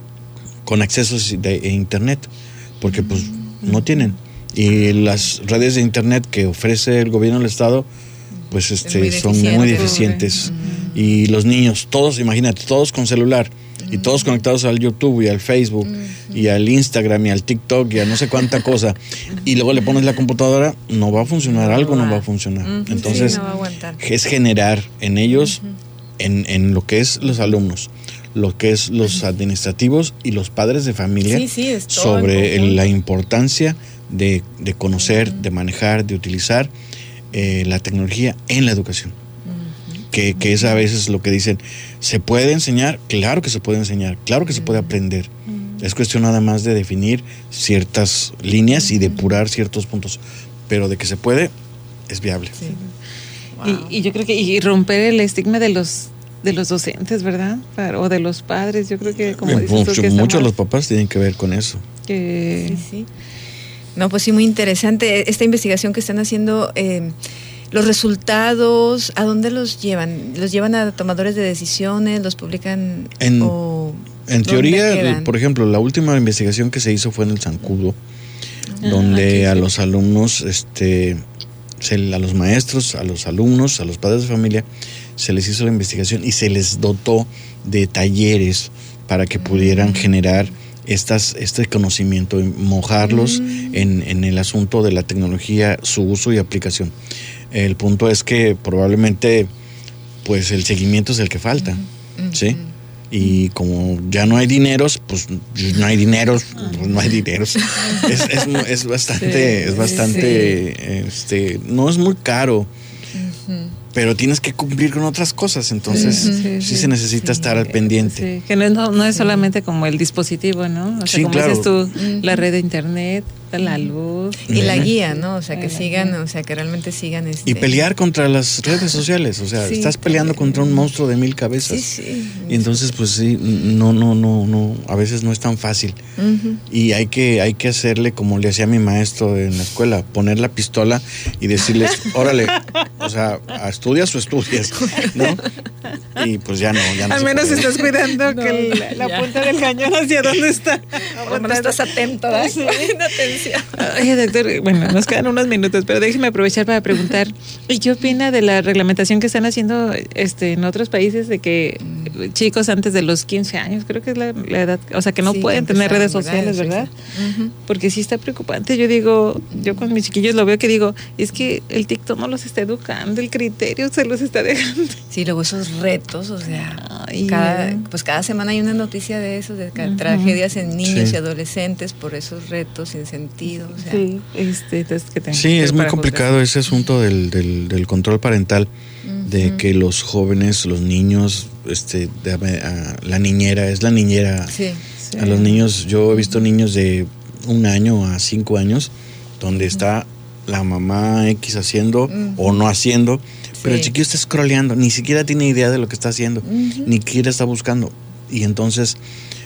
con accesos de internet, porque pues no tienen, y las redes de internet que ofrece el gobierno del estado pues este muy son muy deficientes, uh-huh. Y los niños todos, imagínate, todos con celular, uh-huh. Y todos conectados al YouTube y al Facebook, uh-huh. Y al Instagram y al TikTok y a no sé cuánta cosa, uh-huh. Y luego le pones la computadora, no va a funcionar, no algo va. no va a funcionar, uh-huh. Entonces sí, no va a aguantar. Es generar en ellos, uh-huh. en, en lo que es los alumnos, lo que es los administrativos y los padres de familia, sí, sí, sobre el, la importancia de, de conocer, uh-huh. de manejar, de utilizar eh, la tecnología en la educación. Uh-huh. Que, que es a veces lo que dicen, ¿se puede enseñar? Claro que se puede enseñar, claro que uh-huh. se puede aprender. Uh-huh. Es cuestión nada más de definir ciertas líneas uh-huh. y depurar ciertos puntos, pero de que se puede, es viable. Sí. Wow. Y, y yo creo que y romper el estigma de los de los docentes, ¿verdad? O de los padres, yo creo que como dices Mucho, tú, que muchos de los papás tienen que ver con eso. Que... Sí, sí. No, pues sí, muy interesante esta investigación que están haciendo. Eh, los resultados, ¿a dónde los llevan? ¿Los llevan a tomadores de decisiones? ¿Los publican? En, o en teoría, por ejemplo, la última investigación que se hizo fue en el Zancudo, ah, donde a sí. los alumnos, este, se, a los maestros, a los alumnos, a los padres de familia, se les hizo la investigación y se les dotó de talleres para que pudieran generar estas, este conocimiento, mojarlos mm. en, en el asunto de la tecnología, su uso y aplicación. El punto es que probablemente pues el seguimiento es el que falta, mm. ¿sí? Y como ya no hay dineros, pues no hay dineros, pues no hay dineros. Es, es, es bastante, sí, es bastante, sí. este, no es muy caro. Uh-huh. Pero tienes que cumplir con otras cosas, entonces sí, sí, sí, sí se necesita sí, estar al pendiente. Sí, que no, no, no es solamente como el dispositivo, ¿no? O sea, sí, como claro. dices tú, uh-huh. la red de internet, la luz. Y la guía, ¿no? O sea, que sigan, o sea, que realmente sigan. Este... Y pelear contra las redes sociales, o sea, sí, estás peleando sí. contra un monstruo de mil cabezas. Sí, sí. Y entonces, pues sí, no, no, no, no, a veces no es tan fácil. Uh-huh. Y hay que, hay que hacerle como le hacía mi maestro en la escuela, poner la pistola y decirles, órale, o sea, estudias o estudias, ¿no? Y pues ya no, ya no. Al menos puede. Estás cuidando no, que la, la punta del cañón hacia dónde está. Por lo menos estás atento, ¿verdad? Sí. Atención. Ay, doctor, bueno, nos quedan unos minutos, pero déjeme aprovechar para preguntar, ¿y qué opina de la reglamentación que están haciendo este en otros países de que mm. chicos antes de los quince años, creo que es la, la edad, o sea, que no sí, pueden tener redes sociales, ¿verdad? Uh-huh. Porque sí está preocupante. Yo digo, yo con mis chiquillos lo veo que digo, es que el TikTok no los está educando, el criterio se los está dejando. Sí, luego esos retos, o sea, Ay, cada, pues cada semana hay una noticia de eso, de uh-huh. tragedias en niños sí. y adolescentes por esos retos sin sentido. O sea. Sí, este, entonces, que sí, es muy complicado ese asunto del, del, del control parental, uh-huh. de que los jóvenes, los niños, este, de, a, la niñera, es la niñera. Sí, sí. A los niños, yo he visto niños de un año a cinco años, donde uh-huh. está la mamá X haciendo uh-huh. o no haciendo, sí. pero el chiquillo está scrolleando, ni siquiera tiene idea de lo que está haciendo, uh-huh. ni siquiera está buscando. Y entonces,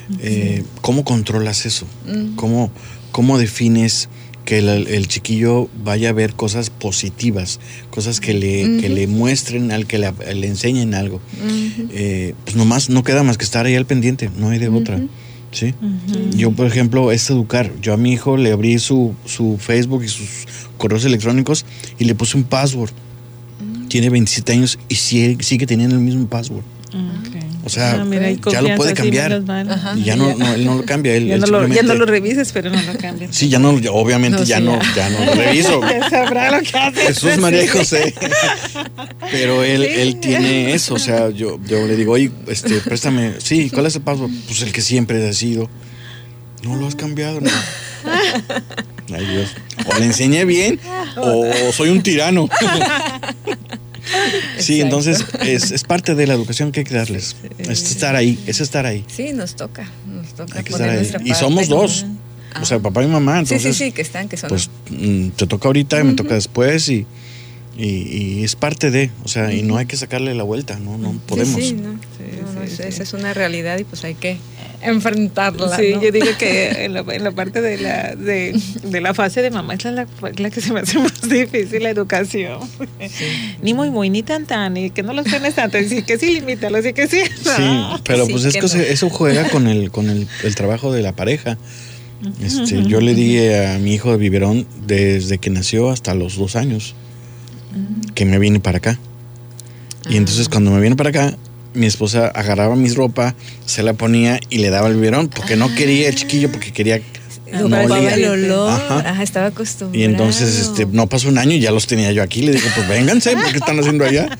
eh, uh-huh. ¿cómo controlas eso? Uh-huh. ¿Cómo, cómo defines que el, el chiquillo vaya a ver cosas positivas, cosas que le, uh-huh. que le muestren, al que le, le enseñen algo? Uh-huh. Eh, pues nomás no queda más que estar ahí al pendiente, no hay de uh-huh. otra. ¿Sí? Uh-huh. Yo, por ejemplo, es educar. Yo a mi hijo le abrí su, su Facebook y sus correos electrónicos y le puse un password. Uh-huh. Tiene veintisiete años y sigue, sigue teniendo el mismo password. Okay. O sea, ah, mira, ya lo puede cambiar. Y ya no, no, él no lo cambia. Él, ya, él no lo, ya no lo revises, pero no lo cambias. Sí, ya no, obviamente no, ya, sí, no, ya. ya no lo reviso. Ya sabrá lo que hace. Jesús, María y José. Pero él, sí. él tiene eso. O sea, yo, yo le digo, oye, este, préstame. Sí, ¿cuál es el password? Pues el que siempre ha sido. No lo has cambiado, no. Ay, Dios. O le enseñé bien o soy un tirano. Sí, exacto. Entonces es, es parte de la educación que hay que darles. Es estar ahí, es estar ahí. Sí, nos toca, nos toca hay que poner estar nuestra ahí. parte. Y somos dos, ah. o sea, papá y mamá. Entonces, sí, sí, sí, que están, que son. Pues te toca ahorita, uh-huh. me toca después y, y, y es parte de, o sea, uh-huh. y no hay que sacarle la vuelta, no, no podemos. Sí, sí, no, sí, no, no sí, esa sí. es una realidad y pues hay que enfrentarla. Sí, ¿no? yo digo que en la, en la parte de la de, de la fase de mamá es la, la que se me hace más difícil, la educación. Sí. Ni muy muy, ni tan tan, y que no los tienes tanto, y sí que sí, limítalo, sí que sí. No. Sí, pero sí, pues es que, que no. eso juega con el con el, el trabajo de la pareja. Este, uh-huh. Yo le di a mi hijo de biberón desde que nació hasta los dos años, uh-huh. que me vine para acá. Y uh-huh. entonces cuando me vine para acá, mi esposa agarraba mi ropa, se la ponía y le daba el biberón porque no quería el chiquillo, porque quería no, no olía el olor. Ajá. Ajá, estaba acostumbrado. Y entonces este no pasó un año y ya los tenía yo aquí. Le dije, pues vénganse, ¿por qué están haciendo allá?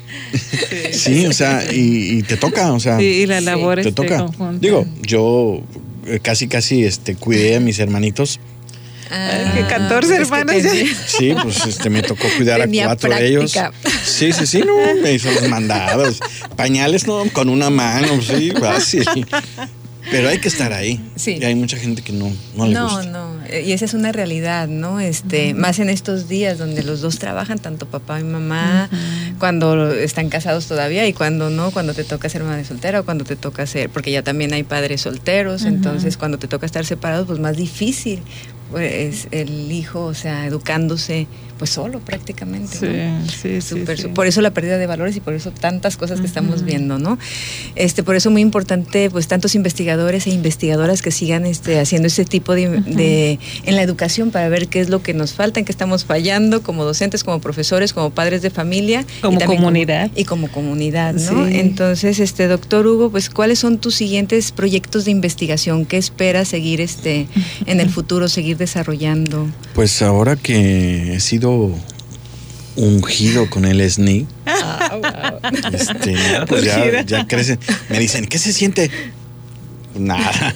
Sí, sí, o sea, y, y te toca, o sea, sí, y la labor te este toca. Conjunta. Digo, yo casi casi este cuidé a mis hermanitos. Ah, que catorce hermanos ya. Sí, pues este me tocó cuidar Tenía a cuatro práctica. de ellos. Sí, sí, sí, no, me hizo los mandados. Pañales, no, con una mano, sí, fácil. Pero hay que estar ahí. Sí. Y hay mucha gente que no, no le no, gusta. No, no. Y esa es una realidad, ¿no? Este, uh-huh. Más en estos días donde los dos trabajan, tanto papá y mamá, uh-huh. cuando están casados todavía y cuando no, cuando te toca ser madre soltera o cuando te toca ser, porque ya también hay padres solteros, uh-huh. entonces cuando te toca estar separados, pues más difícil. Pues el hijo, o sea, educándose pues solo prácticamente, sí, ¿no? sí, Super, sí, sí. Por eso la pérdida de valores y por eso tantas cosas que uh-huh. estamos viendo, ¿no? Este, por eso muy importante, pues tantos investigadores e investigadoras que sigan este, haciendo este tipo de, uh-huh. de en la educación para ver qué es lo que nos falta, en qué estamos fallando como docentes, como profesores, como padres de familia, como y comunidad como, y como comunidad, ¿no? Sí. Entonces, este, doctor Hugo, pues ¿cuáles son tus siguientes proyectos de investigación? ¿Qué esperas seguir este en el futuro, seguir desarrollando? Pues ahora que he sido ungido con el S N I, oh, wow. este, pues ya, ya crecen. Me dicen, ¿qué se siente? Nada.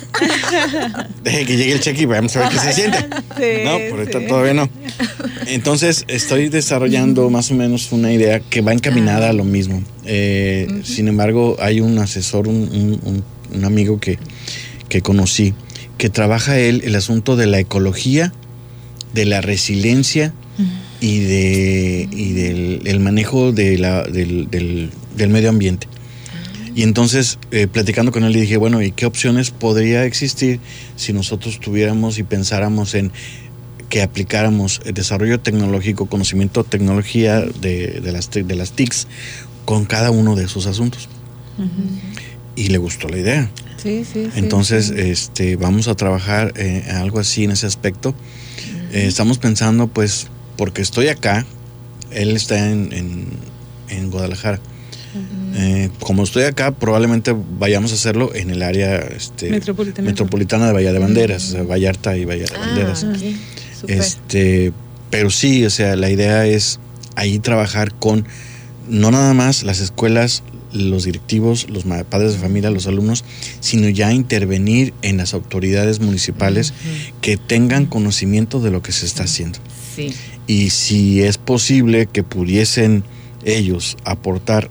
Deje que llegue el cheque y vamos a ver qué se siente. Sí, no, por ahorita sí. todavía no. Entonces estoy desarrollando más o menos una idea que va encaminada a lo mismo. Eh, uh-huh. Sin embargo, hay un asesor, un, un, un amigo que, que conocí, que trabaja él el asunto de la ecología, de la resiliencia uh-huh. y de y del el manejo de la, del, del, del medio ambiente. Y entonces, eh, platicando con él, le dije, bueno, ¿y qué opciones podría existir si nosotros tuviéramos y pensáramos en que aplicáramos el desarrollo tecnológico, conocimiento, tecnología de, de, las, de las T I Cs con cada uno de esos asuntos? Uh-huh. Y le gustó la idea. Sí, sí, entonces, sí. este, vamos a trabajar eh, algo así en ese aspecto. Uh-huh. Eh, estamos pensando, pues, porque estoy acá, él está en, en, en Guadalajara. Uh-huh. Eh, como estoy acá, probablemente vayamos a hacerlo en el área este, metropolitana. metropolitana de Bahía de Banderas, uh-huh. o sea, Vallarta y Bahía de ah, Banderas. Okay. Este, pero sí, o sea, la idea es ahí trabajar con no nada más las escuelas, los directivos, los padres de familia, los alumnos, sino ya intervenir en las autoridades municipales uh-huh. que tengan conocimiento de lo que se está haciendo. Sí. Y si es posible que pudiesen ellos aportar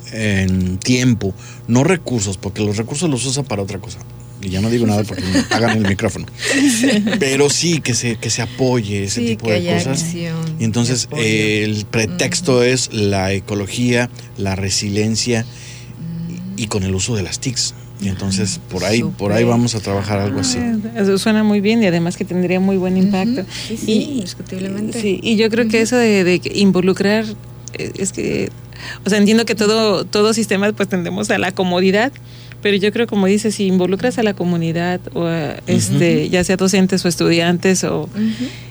en tiempo, no recursos, porque los recursos los usan para otra cosa. Y ya no digo nada porque me apagan el micrófono. Pero sí que se que se apoye ese sí, tipo de cosas. Acción, y entonces eh, el pretexto uh-huh. es la ecología, la resiliencia uh-huh. y con el uso de las T I Cs. Y entonces por ahí Super. por ahí vamos a trabajar algo así. Eso suena muy bien y además que tendría muy buen impacto. Uh-huh. Sí, sí, y, indiscutiblemente. Sí, y yo creo uh-huh. que eso de, de involucrar es que, o sea, entiendo que todo todo sistema pues tendemos a la comodidad, pero yo creo, como dices, si involucras a la comunidad o a, este uh-huh. ya sea docentes o estudiantes o uh-huh.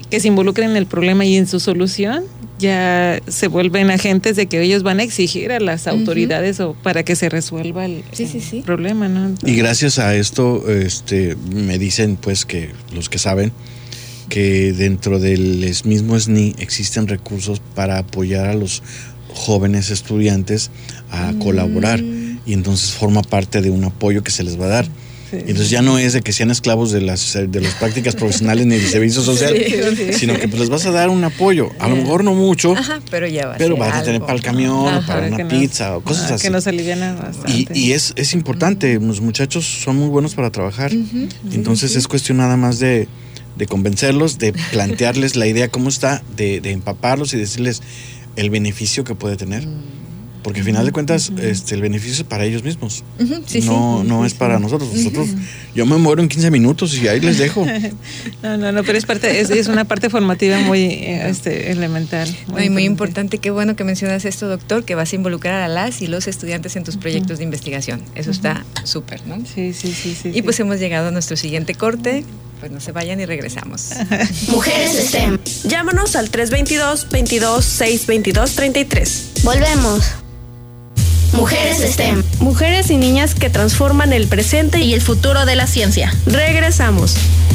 que se involucren en el problema y en su solución, ya se vuelven agentes de que ellos van a exigir a las autoridades uh-huh. o para que se resuelva el, sí, sí, sí. el problema, ¿no? Entonces, y gracias a esto, este, me dicen pues que los que saben que dentro del mismo S N I existen recursos para apoyar a los jóvenes estudiantes a mm. colaborar, y entonces forma parte de un apoyo que se les va a dar. Sí. Entonces ya no es de que sean esclavos de las de las prácticas profesionales ni del servicio social, sí, sí, sino que pues les vas a dar un apoyo, a lo mejor no mucho, ajá, pero ya va a pero ser vas a tener algo. para el camión, ajá, o para una pizza nos, o cosas ah, así. Que nos aliviana bastante. Y, y es, es importante, uh-huh. los muchachos son muy buenos para trabajar, uh-huh. entonces sí, sí. es cuestión nada más de, de convencerlos, de plantearles la idea cómo está, de, de empaparlos y decirles el beneficio que puede tener. Porque al final de cuentas, uh-huh. este, el beneficio es para ellos mismos. Uh-huh. Sí, no sí, no sí, es sí. para nosotros. Nosotros, uh-huh. yo me muero en quince minutos y ahí les dejo. No, no, no, pero es parte, es, es una parte formativa muy este, elemental. Muy, no, y muy importante. Qué bueno que mencionas esto, doctor, que vas a involucrar a las y los estudiantes en tus proyectos uh-huh. de investigación. Eso uh-huh. está súper, ¿no? Sí, sí, sí, sí. Y sí. pues hemos llegado a nuestro siguiente corte. Pues no se vayan y regresamos. Mujeres STEM. Llámanos al tres veintidós, veintidós, seis veintidós, treinta y tres. Volvemos. Mujeres STEM. Mujeres y niñas que transforman el presente y el futuro de la ciencia. Regresamos.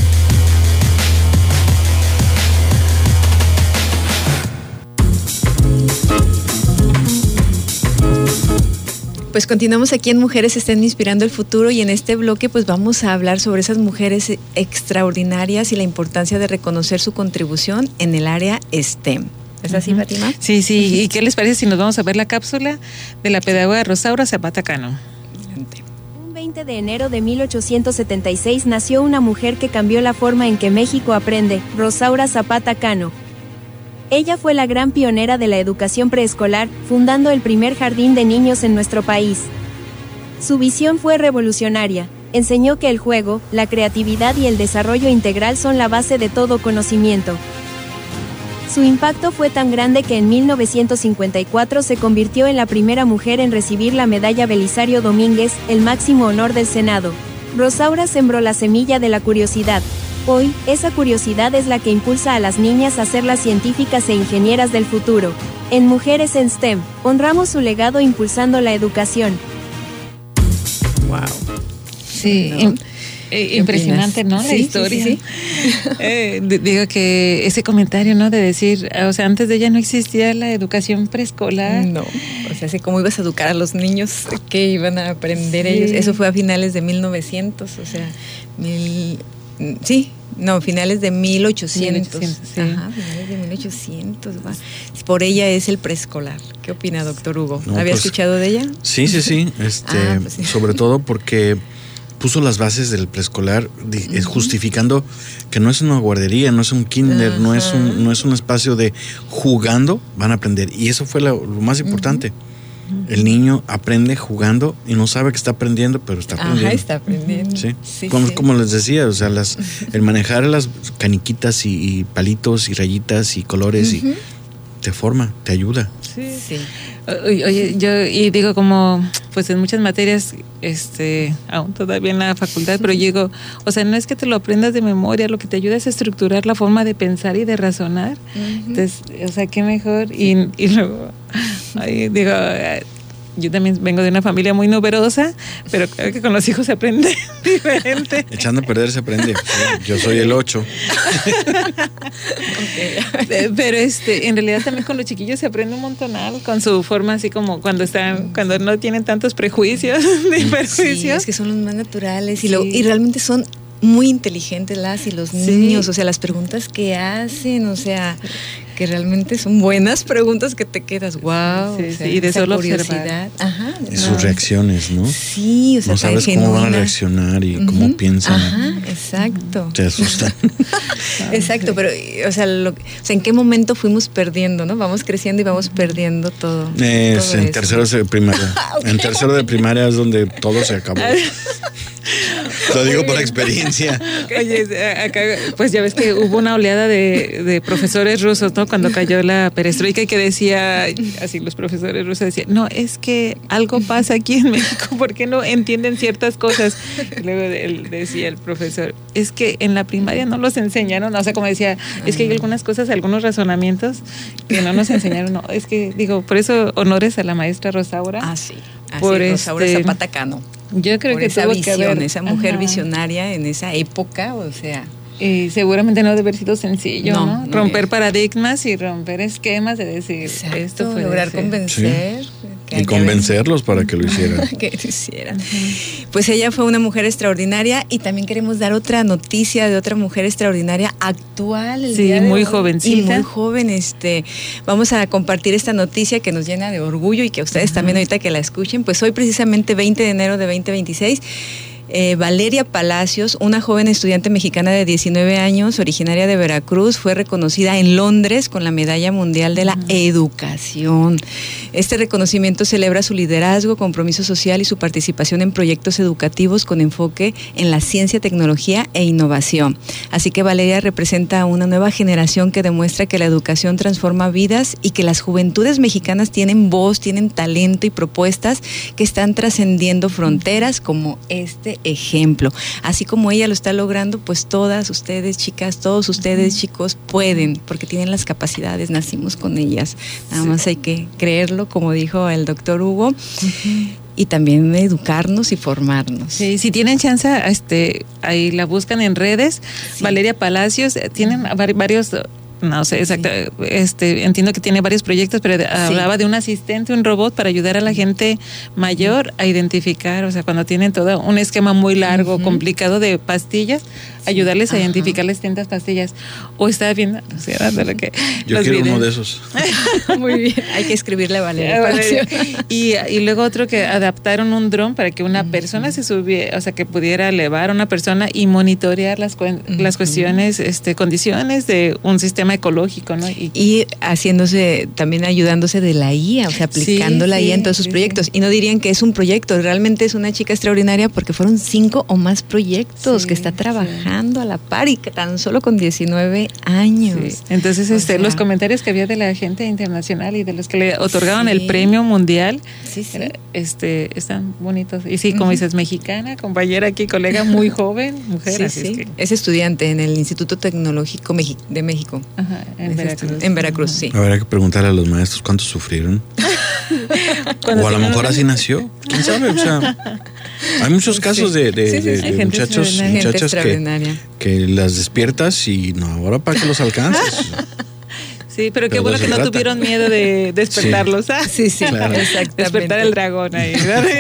Pues continuamos aquí en Mujeres Estén Inspirando el Futuro, y en este bloque pues vamos a hablar sobre esas mujeres extraordinarias y la importancia de reconocer su contribución en el área STEM. ¿Es así, uh-huh. Fátima? Sí, sí. ¿Y qué les parece si nos vamos a ver la cápsula de la pedagoga Rosaura Zapata Cano? Un veinte de enero de mil ochocientos setenta y seis nació una mujer que cambió la forma en que México aprende, Rosaura Zapata Cano. Ella fue la gran pionera de la educación preescolar, fundando el primer jardín de niños en nuestro país. Su visión fue revolucionaria. Enseñó que el juego, la creatividad y el desarrollo integral son la base de todo conocimiento. Su impacto fue tan grande que en mil novecientos cincuenta y cuatro se convirtió en la primera mujer en recibir la medalla Belisario Domínguez, el máximo honor del Senado. Rosaura sembró la semilla de la curiosidad. Hoy, esa curiosidad es la que impulsa a las niñas a ser las científicas e ingenieras del futuro. En Mujeres en STEM, honramos su legado impulsando la educación. Wow. Sí, ¿no? Eh, impresionante, opinas? ¿No? La sí, historia. Sí, sí, sí. eh, digo que ese comentario, ¿no? De decir, o sea, antes de ella no existía la educación preescolar. No, o sea, ¿cómo ibas a educar a los niños? ¿Qué iban a aprender sí. ellos? Eso fue a finales de mil novecientos, o sea, mil... Sí, no, finales de mil ochocientos. mil ochocientos sí. Ajá, finales de mil ochocientos. Va. Por ella es el preescolar. ¿Qué opina, doctor Hugo? No, ¿Había pues, escuchado de ella? Sí, sí, sí. Este, ah, pues sí. Sobre todo porque puso las bases del preescolar, uh-huh. justificando que no es una guardería, no es un kinder, uh-huh. no es un no es un espacio de jugando, van a aprender. Y eso fue lo, lo más importante. Uh-huh. El niño aprende jugando y no sabe que está aprendiendo, pero está aprendiendo. Ajá, está aprendiendo. Sí, sí, como, sí. como les decía, o sea, las, el manejar las caniquitas y, y palitos y rayitas y colores uh-huh. y te forma, te ayuda. Sí, sí. Oye, yo y digo como, pues en muchas materias, este, aún todavía en la facultad, pero yo digo, o sea, no es que te lo aprendas de memoria, lo que te ayuda es a estructurar la forma de pensar y de razonar. Uh-huh. Entonces, o sea, qué mejor. Y, y luego, ay, digo, yo también vengo de una familia muy numerosa, pero creo que con los hijos se aprende diferente. Echando a perder se aprende. Yo soy el ocho. Okay. Pero este, en realidad también con los chiquillos se aprende un montonal, con su forma así como cuando están, cuando no tienen tantos prejuicios ni perjuicios. Sí, es que son los más naturales y, sí. lo, y realmente son muy inteligentes las y los sí. niños, o sea, las preguntas que hacen, o sea, que realmente son buenas preguntas que te quedas, wow, sí, o sea, sí, y de solo curiosidad. Ajá, y no. sus reacciones, ¿no? Sí, o sea, no sabes cómo genuina. Van a reaccionar y uh-huh. cómo piensan. Ajá, exacto. Te asustan. Exacto, pero, o sea, lo, o sea, ¿en qué momento fuimos perdiendo, no? Vamos creciendo y vamos perdiendo todo. Es todo en eso. tercero de primaria. Okay. En tercero de primaria es donde todo se acabó. Lo digo por experiencia. Oye, acá, pues ya ves que hubo una oleada de, de profesores rusos, ¿no? Cuando cayó la perestroika y que decía, así los profesores rusos decían, no, es que algo pasa aquí en México, ¿por qué no entienden ciertas cosas? Y luego él decía el profesor, es que en la primaria no los enseñaron, o sea, como decía, es que hay algunas cosas, algunos razonamientos que no nos enseñaron, no, es que, digo, por eso honores a la maestra Rosaura. Ah, sí. Así, por Rosaura este, Zapata Cano. Yo creo por que esa tuvo visión, que haber, esa mujer ajá. visionaria en esa época, o sea. Y seguramente no debe haber sido sencillo, ¿no? No, no romper es. paradigmas y romper esquemas de decir, Exacto, esto puede lograr ser. convencer. Sí. Que Y convencerlos para que lo hicieran. que lo hicieran. Uh-huh. Pues ella fue una mujer extraordinaria y también queremos dar otra noticia de otra mujer extraordinaria actual. El sí, día de muy hoy, jovencita. Y muy joven. Este, vamos a compartir esta noticia que nos llena de orgullo y que ustedes uh-huh. también ahorita que la escuchen. Pues hoy precisamente veinte de enero de veinte veintiséis. Eh, Valeria Palacios, una joven estudiante mexicana de diecinueve años, originaria de Veracruz, fue reconocida en Londres con la Medalla Mundial de la uh-huh. Educación. Este reconocimiento celebra su liderazgo, compromiso social y su participación en proyectos educativos con enfoque en la ciencia, tecnología e innovación. Así que Valeria representa a una nueva generación que demuestra que la educación transforma vidas y que las juventudes mexicanas tienen voz, tienen talento y propuestas que están trascendiendo fronteras, como este ejemplo. Así como ella lo está logrando, pues todas ustedes, chicas, todos ustedes, chicos, pueden, porque tienen las capacidades, nacimos con ellas. Nada sí. más hay que creerlo, como dijo el doctor Hugo. Uh-huh. Y también educarnos y formarnos. Sí, si tienen chance, este, ahí la buscan en redes. Sí. Valeria Palacios, tienen uh-huh. varios... No sé, exacto. Sí. Este, entiendo que tiene varios proyectos, pero sí. hablaba de un asistente, un robot para ayudar a la gente mayor a identificar, o sea, cuando tienen todo un esquema muy largo, uh-huh. complicado de pastillas, sí. ayudarles a Ajá. identificar las distintas pastillas. O estaba viendo, o sea, dándole que yo quiero videos. Uno de esos. Muy bien. Hay que escribirle a Valeria. Valeria. y, y luego otro que adaptaron un dron para que una uh-huh. persona se subiera, o sea, que pudiera elevar a una persona y monitorear las, uh-huh. las cuestiones, este, condiciones de un sistema ecológico, ¿no? Y, y haciéndose, también ayudándose de la I A, o sea, aplicando sí, la sí, I A en todos sus sí, proyectos. Sí. Y no dirían que es un proyecto, realmente es una chica extraordinaria porque fueron cinco o más proyectos sí, que está trabajando sí. a la par y que tan solo con diecinueve años. Sí. Entonces, o este, sea, los comentarios que había de la gente internacional y de los que le otorgaban sí. el premio mundial, sí, sí. este, están bonitos. Y sí, como uh-huh. dices, mexicana, compañera aquí, colega muy joven, mujer. Sí, así sí. Es, que... es estudiante en el Instituto Tecnológico de México. Ajá, en Veracruz. En Veracruz, sí. Habrá que preguntarle a los maestros cuántos sufrieron. O a lo mejor así nació. ¿Quién sabe? O sea, hay muchos casos sí. de, de, sí, sí, de, de, de muchachos, muchachas que, que las despiertas y no, ahora para que los alcances. Sí, pero qué pero bueno que no trata. Tuvieron miedo de despertarlos. ¿Ah? Sí, sí, claro. Exactamente. Despertar el dragón ahí.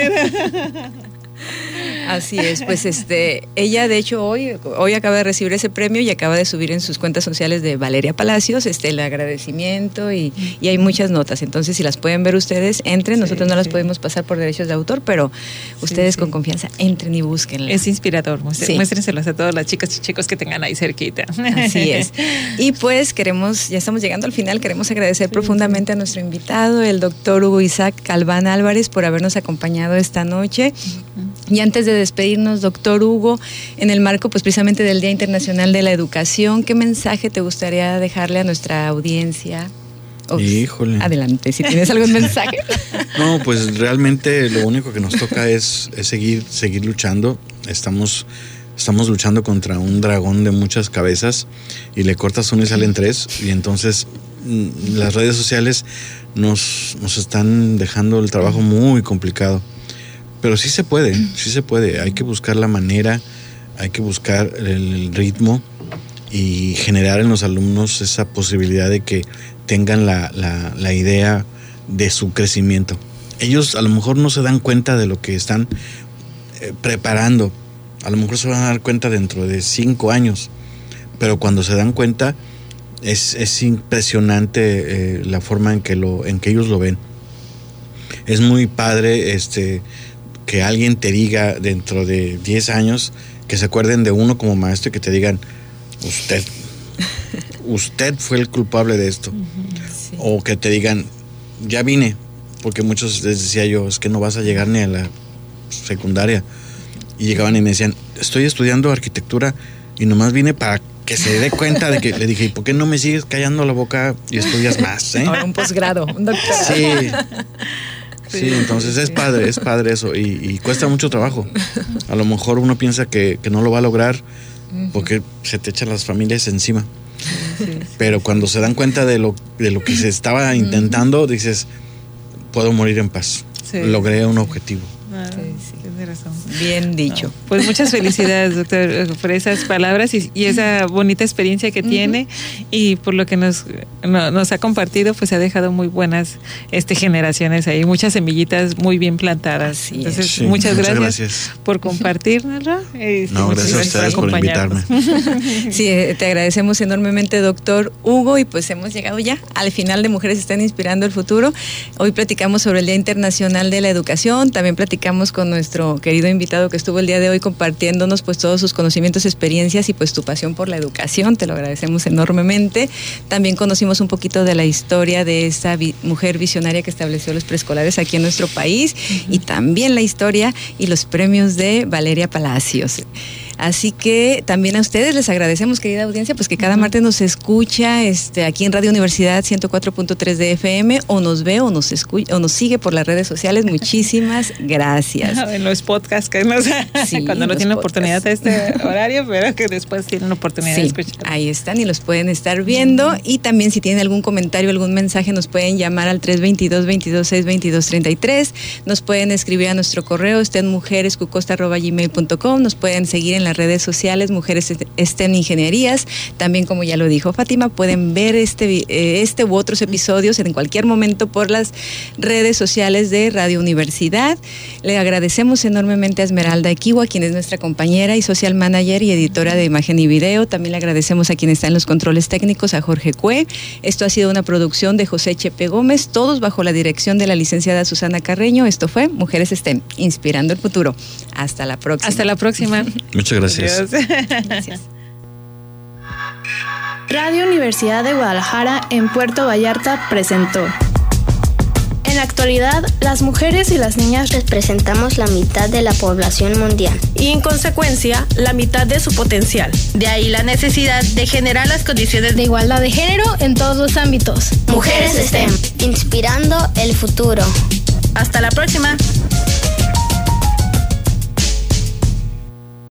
Así es, pues este, ella de hecho hoy, hoy acaba de recibir ese premio y acaba de subir en sus cuentas sociales de Valeria Palacios este el agradecimiento y, y hay muchas notas, entonces si las pueden ver ustedes, entren, sí, nosotros no sí. las podemos pasar por derechos de autor, pero ustedes sí, con sí. confianza entren y búsquenla. Es inspirador, muestr- sí. muéstrenselas a todas las chicas y chicos que tengan ahí cerquita. Así es. Y pues queremos, ya estamos llegando al final, queremos agradecer sí, profundamente sí. a nuestro invitado, el doctor Hugo Isaac Galván Álvarez, por habernos acompañado esta noche. Uh-huh. Y antes de despedirnos, doctor Hugo, en el marco pues precisamente del Día Internacional de la Educación, ¿qué mensaje te gustaría dejarle a nuestra audiencia? Oh, Híjole. Adelante, si tienes algún mensaje. No, pues realmente lo único que nos toca es, es seguir, seguir luchando. Estamos, estamos luchando contra un dragón de muchas cabezas y le cortas uno y salen tres. Y entonces las redes sociales nos, nos están dejando el trabajo muy complicado. Pero sí se puede, sí se puede. Hay que buscar la manera, hay que buscar el ritmo y generar en los alumnos esa posibilidad de que tengan la, la, la idea de su crecimiento. Ellos a lo mejor no se dan cuenta de lo que están eh, preparando. A lo mejor se van a dar cuenta dentro de cinco años. Pero cuando se dan cuenta es, es impresionante eh, la forma en que, lo, en que ellos lo ven. Es muy padre este... que alguien te diga dentro de diez años, que se acuerden de uno como maestro y que te digan, usted, usted fue el culpable de esto. Sí. O que te digan, ya vine, porque muchos les decía yo, es que no vas a llegar ni a la secundaria. y llegaban y me decían, estoy estudiando arquitectura y nomás vine para que se dé cuenta de que le dije, ¿y por qué no me sigues callando la boca y estudias más? ¿eh? Ahora un posgrado, un doctorado. Sí. Sí, entonces es padre, es padre eso y, y cuesta mucho trabajo. A lo mejor uno piensa que, que no lo va a lograr porque se te echan las familias encima. Sí. Pero cuando se dan cuenta de lo, de lo que se estaba intentando, dices, puedo morir en paz. Sí. Logré un objetivo. Ah, sí, sí, tienes razón. Bien dicho. No, pues muchas felicidades, doctor, por esas palabras y, y esa bonita experiencia que uh-huh. tiene y por lo que nos, no, nos ha compartido, pues ha dejado muy buenas este, generaciones ahí, muchas semillitas muy bien plantadas. Sí, Entonces, sí, muchas, muchas gracias, gracias por compartirnoslo. Y, no, gracias a ustedes por invitarme. Sí, te agradecemos enormemente, doctor Hugo, y pues hemos llegado ya al final de Mujeres Están Inspirando el Futuro. Hoy platicamos sobre el Día Internacional de la Educación, también platicamos con nuestro querido invitado que estuvo el día de hoy compartiéndonos pues todos sus conocimientos, experiencias y pues tu pasión por la educación, te lo agradecemos enormemente. También conocimos un poquito de la historia de esa vi- mujer visionaria que estableció los preescolares aquí en nuestro país uh-huh. y también la historia y los premios de Valeria Palacios. Así que también a ustedes les agradecemos, querida audiencia, pues que cada martes nos escucha este, aquí en Radio Universidad ciento cuatro punto tres de F M o nos ve o nos escucha, o nos sigue por las redes sociales. Muchísimas gracias. En los podcasts que nos sí, cuando no tienen oportunidad de este horario, pero que después tienen oportunidad sí, de escuchar. Ahí están y los pueden estar viendo. Uh-huh. Y también si tienen algún comentario, algún mensaje, nos pueden llamar al tres veintidós, veintidós seis, veintidós treinta y tres. Nos pueden escribir a nuestro correo estenmujerescucosta arroba gmail punto com. Nos pueden seguir en las redes sociales Mujeres Estén Ingenierías. También, como ya lo dijo Fátima, pueden ver este, este u otros episodios en cualquier momento por las redes sociales de Radio Universidad. Le agradecemos enormemente a Esmeralda Equiwa, quien es nuestra compañera y social manager y editora de imagen y video. También le agradecemos a quien está en los controles técnicos, a Jorge Cue. Esto ha sido una producción de José Chepe Gómez, todos bajo la dirección de la licenciada Susana Carreño. Esto fue Mujeres Estén Inspirando el Futuro. Hasta la próxima. Hasta la próxima. Muchas gracias. Gracias. Radio Universidad de Guadalajara en Puerto Vallarta presentó. En la actualidad, las mujeres y las niñas representamos la mitad de la población mundial y en consecuencia la mitad de su potencial. De ahí la necesidad de generar las condiciones de igualdad de género en todos los ámbitos. Mujeres STEM, inspirando el futuro. Hasta la próxima.